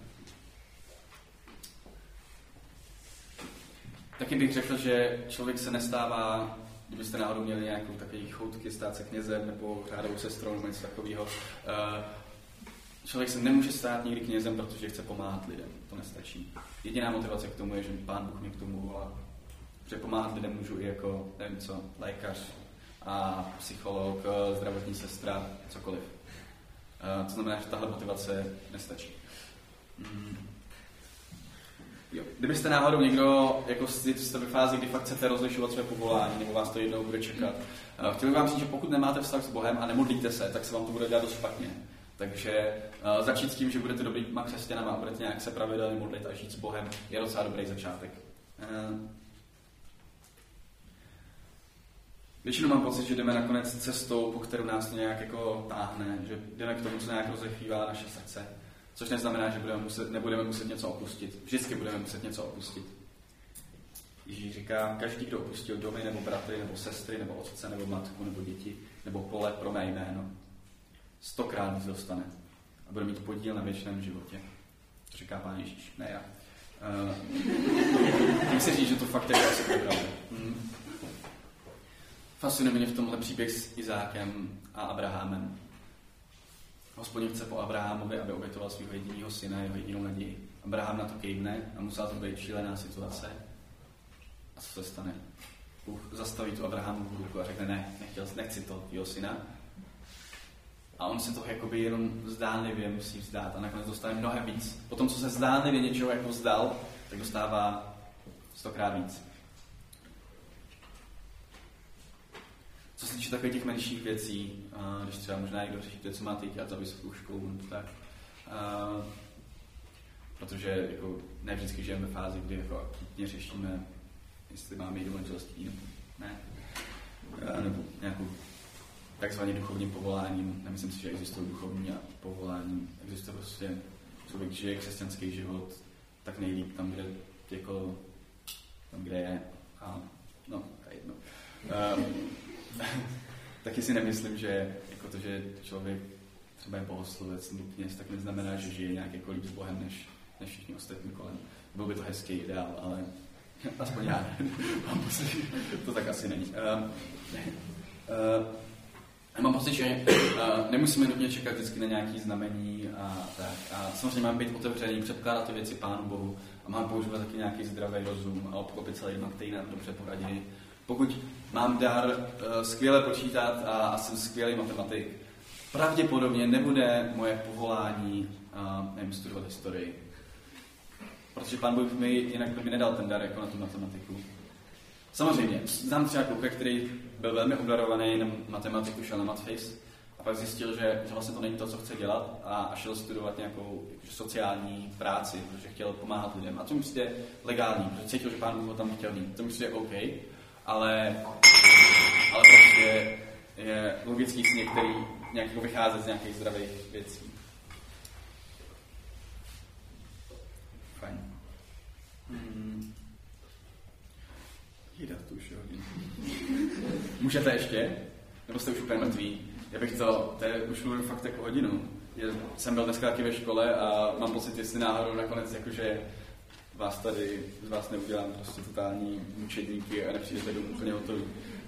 taky bych řekl, že člověk se nestává, kdybyste náhodou měli nějakou takový choutky stát se knězem nebo řádovou sestrou nebo něco takového. Uh, člověk se nemůže stát nikdy knězem, protože chce pomáhat lidem. To nestačí. Jediná motivace k tomu je, že Pán Bůh mě k tomu volá. Že pomáhat lidem můžu i jako, nevím co, lékař a psycholog, zdravotní sestra, cokoliv. Uh, to znamená, že tahle motivace nestačí. Mm. Jo. Kdybyste náhodou někdo, jako jste ve fázi, kdy fakt chcete rozlišovat své povolání, nebo vás to jednou bude čekat, chtěl bych vám říct, že pokud nemáte vztah s Bohem a nemodlíte se, tak se vám to bude dělat dost špatně. Takže uh, začít s tím, že budete dobrýma křesťanama a budete nějak se pravidelně modlit a žít s Bohem, je docela dobrý začátek. Uh, Většinou mám pocit, že jdeme nakonec cestou, po kterou nás to nějak jako táhne, že jdeme k tomu, co nějak rozechvívá naše srdce. Což neznamená, že budeme muset, nebudeme muset něco opustit. Vždycky budeme muset něco opustit. Ježíš říká, každý, kdo opustil domy, nebo bratry, nebo sestry, nebo otce, nebo matku, nebo děti, nebo pole pro mé jméno, stokrát víc dostane a bude mít podíl na věčném životě. To říká Pán Ježíš, ne já. Uh, Tím se říct, že to fakt je asi pravda. Hmm. Fascinuje mě v tomhle příběh s Izákem a Abrahamem. Hospodin chce po Abrahamovi, aby obětoval svého jediného syna, jeho jedinou naději. Abraham na to kejvne a musela to být šílená situace. A co se stane? Bůh zastaví tu Abrahamovu ruku a řekne, ne, nechtěl, nechci to, tvýho syna. A on se toho jakoby jenom zdánlivě musí vzdát a nakonec dostane mnohem víc. Potom, co se zdánlivě něčeho jako vzdal, tak dostává stokrát víc. Co se týče takových těch menších věcí, když třeba možná někdo řešíte, co máte dělat za vysokou školu, tak, uh, protože jako ne vždycky žijeme v fázi, kdy jako akutně řešíme, jestli máme jít do manželství, nebo ne, uh, nebo nějakou takzvaně duchovním povoláním. Nemyslím si, že existují duchovní a povolání. Existuje prostě člověk žije křesťanský život tak nejlíp tam, kde jako tam, kde je. A no, to je jedno. Uh, taky si nemyslím, že jako to, že člověk třeba je bohoslovec nebo kněz, tak neznamená, že žije nějak jako líp s Bohem než, než všichni ostatní kolem. Byl by to hezký ideál, ale aspoň já mám pocit, že to tak asi není. Uh, uh, Mám pocit, že uh, nemusíme nutně čekat vždycky na nějaké znamení a tak. A samozřejmě máme být otevřený, předkládat ty věci Pánu Bohu a máme používat taky nějaký zdravý rozum a obklopit se lidma, který nám dobře poradí. Pokud mám dar uh, skvěle počítat a, a jsem skvělý matematik, pravděpodobně nebude moje povolání uh, nevím, studovat historii. Protože Pán Bůh mi jinak by mi nedal ten dar jako na tu matematiku. Samozřejmě, znám třeba kluka, který byl velmi obdarovaný na matematiku, šel na Matface a pak zjistil, že, že vlastně to není to, co chce dělat a, a šel studovat nějakou sociální práci, protože chtěl pomáhat lidem. A to mi přijde legální, protože cítil, že Pán Bůh ho tam chtěl mít. To mi přijde OK, ale, ale prostě je logický si některý nějak vycházet z nějakých zdravých věcí. Fajn. Hmm. Jída tu už hodinu. Můžete ještě? Nebo jste už úplně mrtví? Já bych to, to je už mluvím fakt jako hodinu. Já jsem byl dneska taky ve škole a mám pocit, jestli náhodou nakonec jakože vás tady, z vás neudělám prostě totální mučedníky a nepřijdete domů úplně hotový.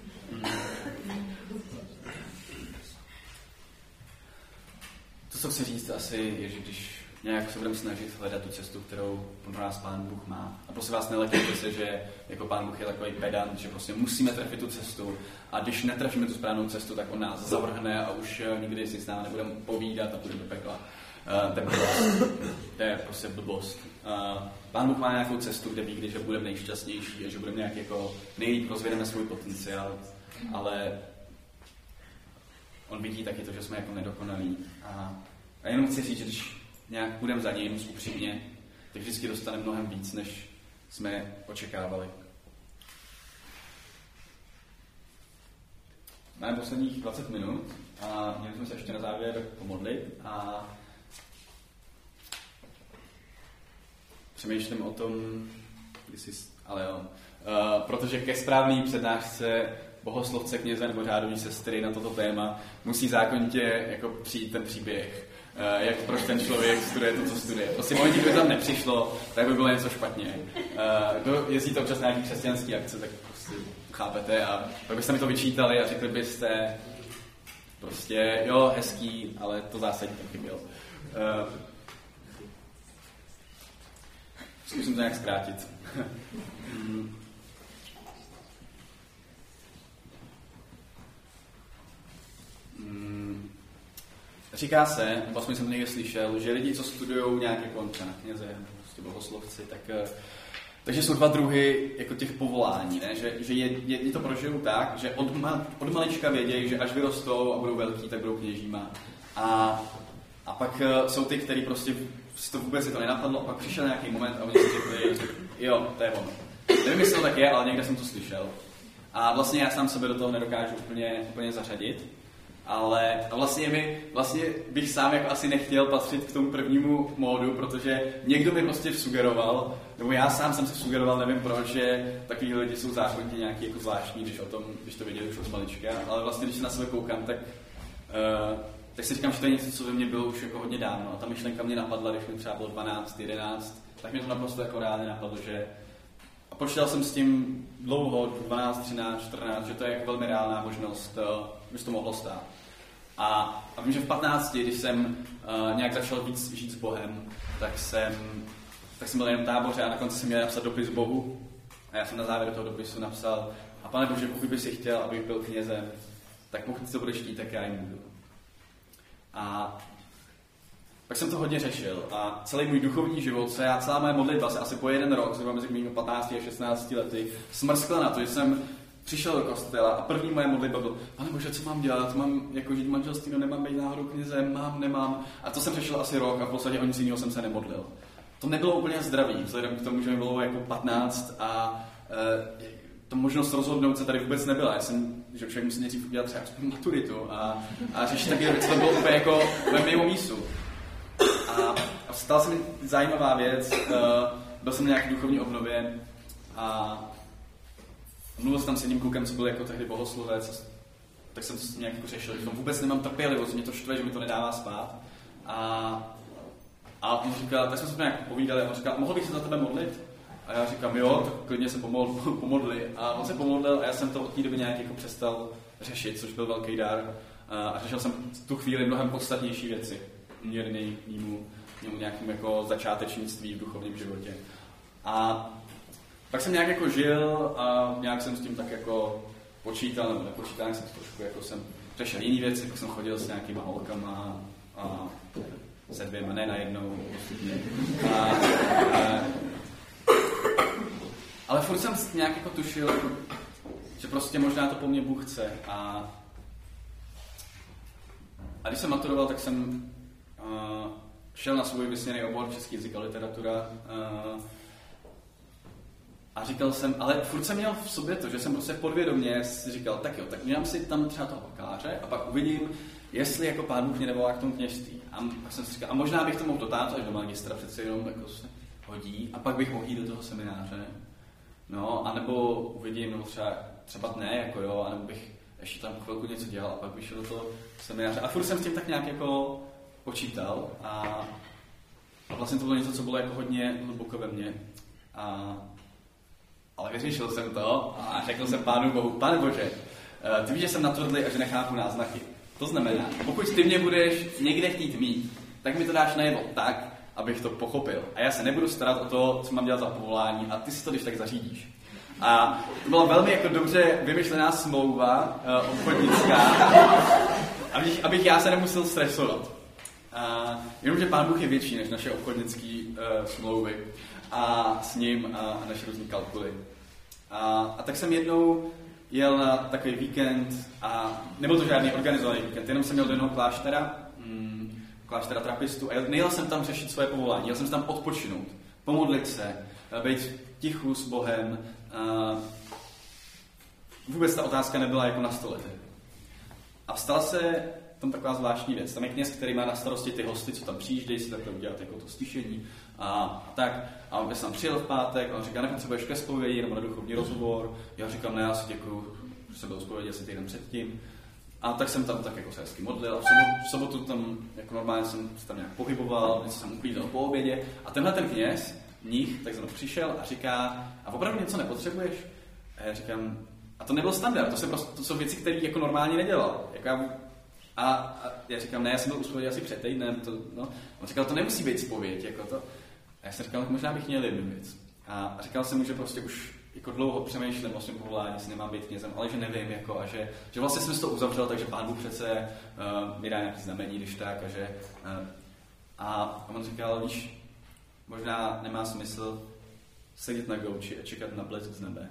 To, co chci říct asi, je, že když nějak se budeme snažit hledat tu cestu, kterou pro nás Pán Bůh má. A prosím vás, nelekejte se, že jako Pán Bůh je takový pedant, že prostě musíme trefit tu cestu a když netrefíme tu správnou cestu, tak on nás zavrhne a už nikdy si s námi nebudeme povídat a půjdeme do pekla. Uh, to je blbost. To je prostě blbost. Uh, Pán Bůh má nějakou cestu, kde ví, že budeme nejšťastnější a že budeme nějak jako nejlíp rozvědeme svůj potenciál, ale on vidí taky to, že jsme jako nedokonalí. A, a jenom chci říct, že když nějak budeme za ním upřímně, tak vždycky dostaneme mnohem víc, než jsme očekávali. Máme posledních dvacet minut a měli jsme se ještě na závěr pomodlit a přemýšlím o tom, jestli, ale jo, uh, protože ke správný přednášce bohoslovce, kněze nebo řádovní sestry na toto téma musí zákonitě jako přijít ten příběh. Uh, jak proč ten člověk studuje to, co studuje. Prostě v momentě, kdyby tam nepřišlo, tak by bylo něco špatně. Uh, kdo jezdíte občas na nějaký křesťanský akce, tak prostě chápete a pak byste mi to vyčítali a řekli byste prostě, jo, hezký, ale to zásadní taky byl. Uh, zkusím to nějak zkrátit. Říká se, nebo aspoň jsem to někde slyšel, že lidi, co studují nějaké konce na kněze, prostě bohoslovci, tak, takže jsou dva druhy jako těch povolání, ne? Že, že je, je, je to prožijou tak, že od, ma, od malička vědějí, že až vyrostou a budou velký, tak budou kněžíma. A, a pak jsou ty, kteří prostě to vůbec si to nenapadlo, a pak přišel nějaký moment a oni si řekli, jo, to je ono. Nevím, jestli to tak je, ale někde jsem to slyšel. A vlastně já sám sebe do toho nedokážu úplně, úplně zařadit. Ale vlastně, mi, vlastně bych sám jako asi nechtěl patřit k tomu prvnímu módu, protože někdo mi prostě sugeroval, nebo já sám jsem se sugeroval, nevím proč, že takový lidi jsou zákonitě nějaký jako zvláštní, když, o tom, když to viděli už od malička, ale vlastně když se na sebe koukám, tak, uh, tak si říkám, že to je něco, co ve mně bylo už jako hodně dávno. A ta myšlenka mě napadla, když mi třeba bylo dvanáct, jedenáct, tak mě to naprosto jako reálně napadlo, že a počítal jsem s tím dlouho, dvanáct, třináct, čtrnáct, že to je jako velmi reálná možnost, že by to mohlo stát. A, a vím, že v patnácti, když jsem uh, nějak začal víc žít s Bohem, tak jsem, tak jsem byl jen v táboře a na konci jsem měl napsat dopis Bohu. A já jsem na závěr toho dopisu napsal, a Pane Bože, pokud by si chtěl, abych byl knězem, tak pokud to budeš chtít, tak já jim budu. A pak jsem to hodně řešil a celý můj duchovní život, se já celá moje modlitba se asi po jeden rok, zhruba mezi mými patnácti a šestnácti lety, smrskla na to, že jsem přišel do kostela a první moje modlitba byl, Pane Bože, co mám dělat, mám jako žít manželství, no nemám být náhodou knězem, mám, nemám. A to jsem řešil asi rok a v podstatě o nic jiného jsem se nemodlil. To nebylo úplně zdravý, vzhledem k tomu, že mi bylo jako patnáct a e, to možnost rozhodnout se tady vůbec nebyla. Já jsem, že člověk musí nejdřív udělat třeba maturitu a, a řešit takové věci, to bylo úplně jako mimo mísu. A, a stala se mi zajímavá věc, uh, byl jsem na nějaké duchovní obnově a mluvil jsem tam s jedním klukem, co byl jako tehdy bohoslovec, tak jsem to nějak jako řešil, že tam vůbec nemám trpělivost, mě to štve, že mi to nedává spát. A, a on říkal, tak jsme se to nějak povídali a on říkal, mohl bych se za tebe modlit? A já říkám, jo, tak klidně se pomodl, pomodli. A on se pomodlil a já jsem to od té doby nějak jako přestal řešit, což byl velký dar. A řešil jsem tu chvíli mnohem podstatnější věci, měrný mýmu, mýmu nějakým jako začátečnictví v duchovním životě. A tak jsem nějak jako žil a nějak jsem s tím tak jako počítal, nebo nepočítal, jsem trošku jako jsem řešil jiný věci, jako jsem chodil s nějakýma holkama a se dvěma, ne najednou. A, a, ale furt jsem nějak jako tušil, že prostě možná to po mně Bůh chce. A, a když jsem maturoval, tak jsem uh, šel na svůj vysněný obor český jazyk a literatura uh, a říkal jsem, ale furt jsem měl v sobě to, že jsem prostě podvědomě si říkal, tak jo, tak udělám si tam třeba toho bakaláře a pak uvidím, jestli jako Pán Bůh mě nevolá k tomu kněžství. A pak jsem si říkal, a možná bych to mohl dotáhnout až do magistra, přece jenom jako se hodí, a pak bych mohl jít do toho semináře. No, anebo uvidím, no třeba, třeba ne, jako jo, anebo bych ještě tam chvilku něco dělal a pak bych šel do toho semináře. A furt jsem s tím tak nějak jako počítal a, a vlastně to bylo něco, co bylo jako hodně hluboko ve mně. A, ale vyřešil jsem to a řekl jsem Pánu Bohu, Pane Bože, ty víš, že jsem natvrdlý a že nechápu náznaky. To znamená, pokud ty mě budeš někde chtít mít, tak mi to dáš najevo tak, abych to pochopil. A já se nebudu starat o to, co mám dělat za povolání a ty si to když tak zařídíš. A to byla velmi jako dobře vymyšlená smlouva uh, obchodnická, abych, abych já se nemusel stresovat. A jenomže Pán Bůh je větší než naše obchodnické uh, smlouvy a s ním a naše různý kalkuly. A, a tak jsem jednou jel na takový víkend a nebyl to žádný organizovaný víkend, jenom jsem měl do jednoho kláštera, mm, kláštera trapistů a nejel jsem tam řešit svoje povolání, jel jsem tam odpočinout, pomodlit se, být tichu s Bohem. A vůbec ta otázka nebyla jako na stole. A stala se tam taková zvláštní věc. Tam je kněz, který má na starosti ty hosty, co tam přijíždějí, si takhle udělat jako to stišení a, a tak. A on jsem přijel v pátek a on říká, nepotřebuješ ke zpovědi nebo na duchovní rozhovor. Já říkám, ne, já si děkuju, že jsem byl zpověděl asi týden předtím. A tak jsem tam tak jako se hezky modlil a v sobotu, v sobotu tam jako normálně jsem se tam nějak pohyboval, něco jsem uklízel po obědě. A tenhle ten kněz, mních, tak jsem přišel a říká, a opravdu něco nepotřebuješ? A já říkám, a to nebyl standard, to, se prostě, to jsou věci, které jako normálně nedělal. Jako já, a, a já říkám, ne, já jsem byl u zpovědi asi před týdnem, to, no. On říkal, to nemusí být zpověď, jako to. A já jsem říkal, možná bych měl jednu věc. A říkal jsem mu, že prostě už jako dlouho přemýšlím o svém povolání, jestli nemám být knězem, ale že nevím, jako, a že, že vlastně jsem si to uzavřel, takže Pán Bůh přece uh, mi dá nějaký znamení, když tak, a že... Uh, a on říkal, víš, možná nemá smysl sedět na gauči a čekat na blesk z nebe.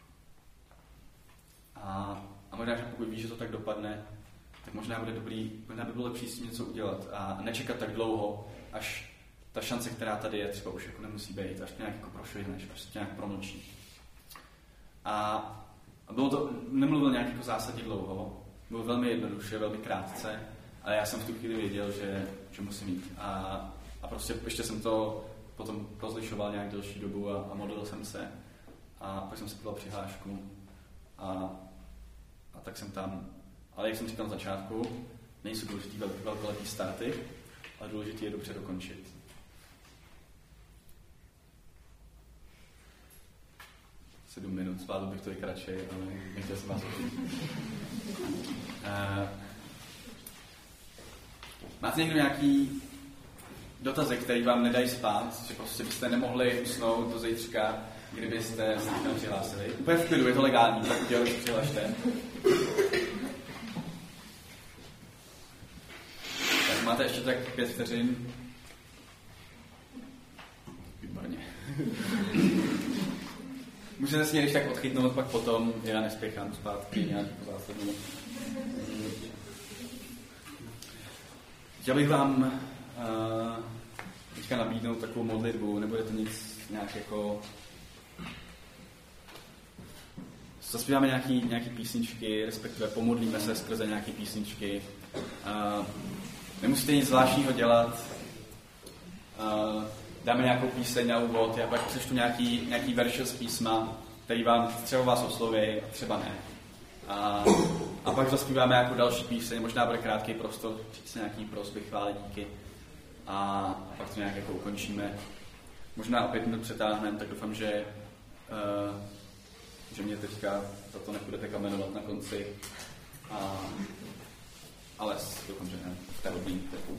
A, a možná, že pokud víš, že to tak dopadne, tak možná bude dobrý, možná by bylo lepší s tím něco udělat a nečekat tak dlouho, až ta šance, která tady je, třeba už jako nemusí být, až to nějak jako prošvihneš, až to nějak promlčí. A, a bylo to, nemluvil nějak jako zásadně dlouho, bylo velmi jednoduše, velmi krátce, ale já jsem v tu chvíli věděl, že, že musím jít. A, a prostě ještě jsem to potom rozlišoval nějak delší dobu a, a modlil jsem se. A pak jsem si podal přihlášku a, a tak jsem tam. Ale jak jsem říkal na začátku, nejsou důležitý velký, velkolepý starty, ale důležitý je dobře dokončit. Sedm minut, zvládl bych to i kratší, ale nechtěl jsem vás učit. Uh, máte někdo nějaký dotazy, které vám nedají spát, že prostě byste nemohli usnout do zítřka, kdybyste se někdo přihlásili? Úplně v klidu, je to legální, tak udělali, že přihlašte. Tak máte ještě tak pět vteřin. Výborně. Můžete si když tak odchytnout, pak potom já nespěchám zpátky nějak po zásadní. Chtěl bych vám uh, teďka nabídnout takovou modlitbu, nebude to nic nějak jako... Zaspíváme nějaký, nějaký písničky, respektive pomodlíme se skrze nějaké písničky. Uh, nemusíte nic zvláštního dělat. Uh, dáme nějakou píseň na úvod, já pak přečtu nějaký, nějaký verš z písma, který vám třeba vás osloví a třeba ne. A, a pak zaspíváme jako další píseň, možná bude krátký prostor, říct si nějaký prosby, chvály, díky. A, a pak to nějak jako ukončíme. Možná o pět minut přetáhneme, tak doufám, že, uh, že mě teďka za to nebudete kamenovat na konci. A, ale doufám, že ne. V té hodný,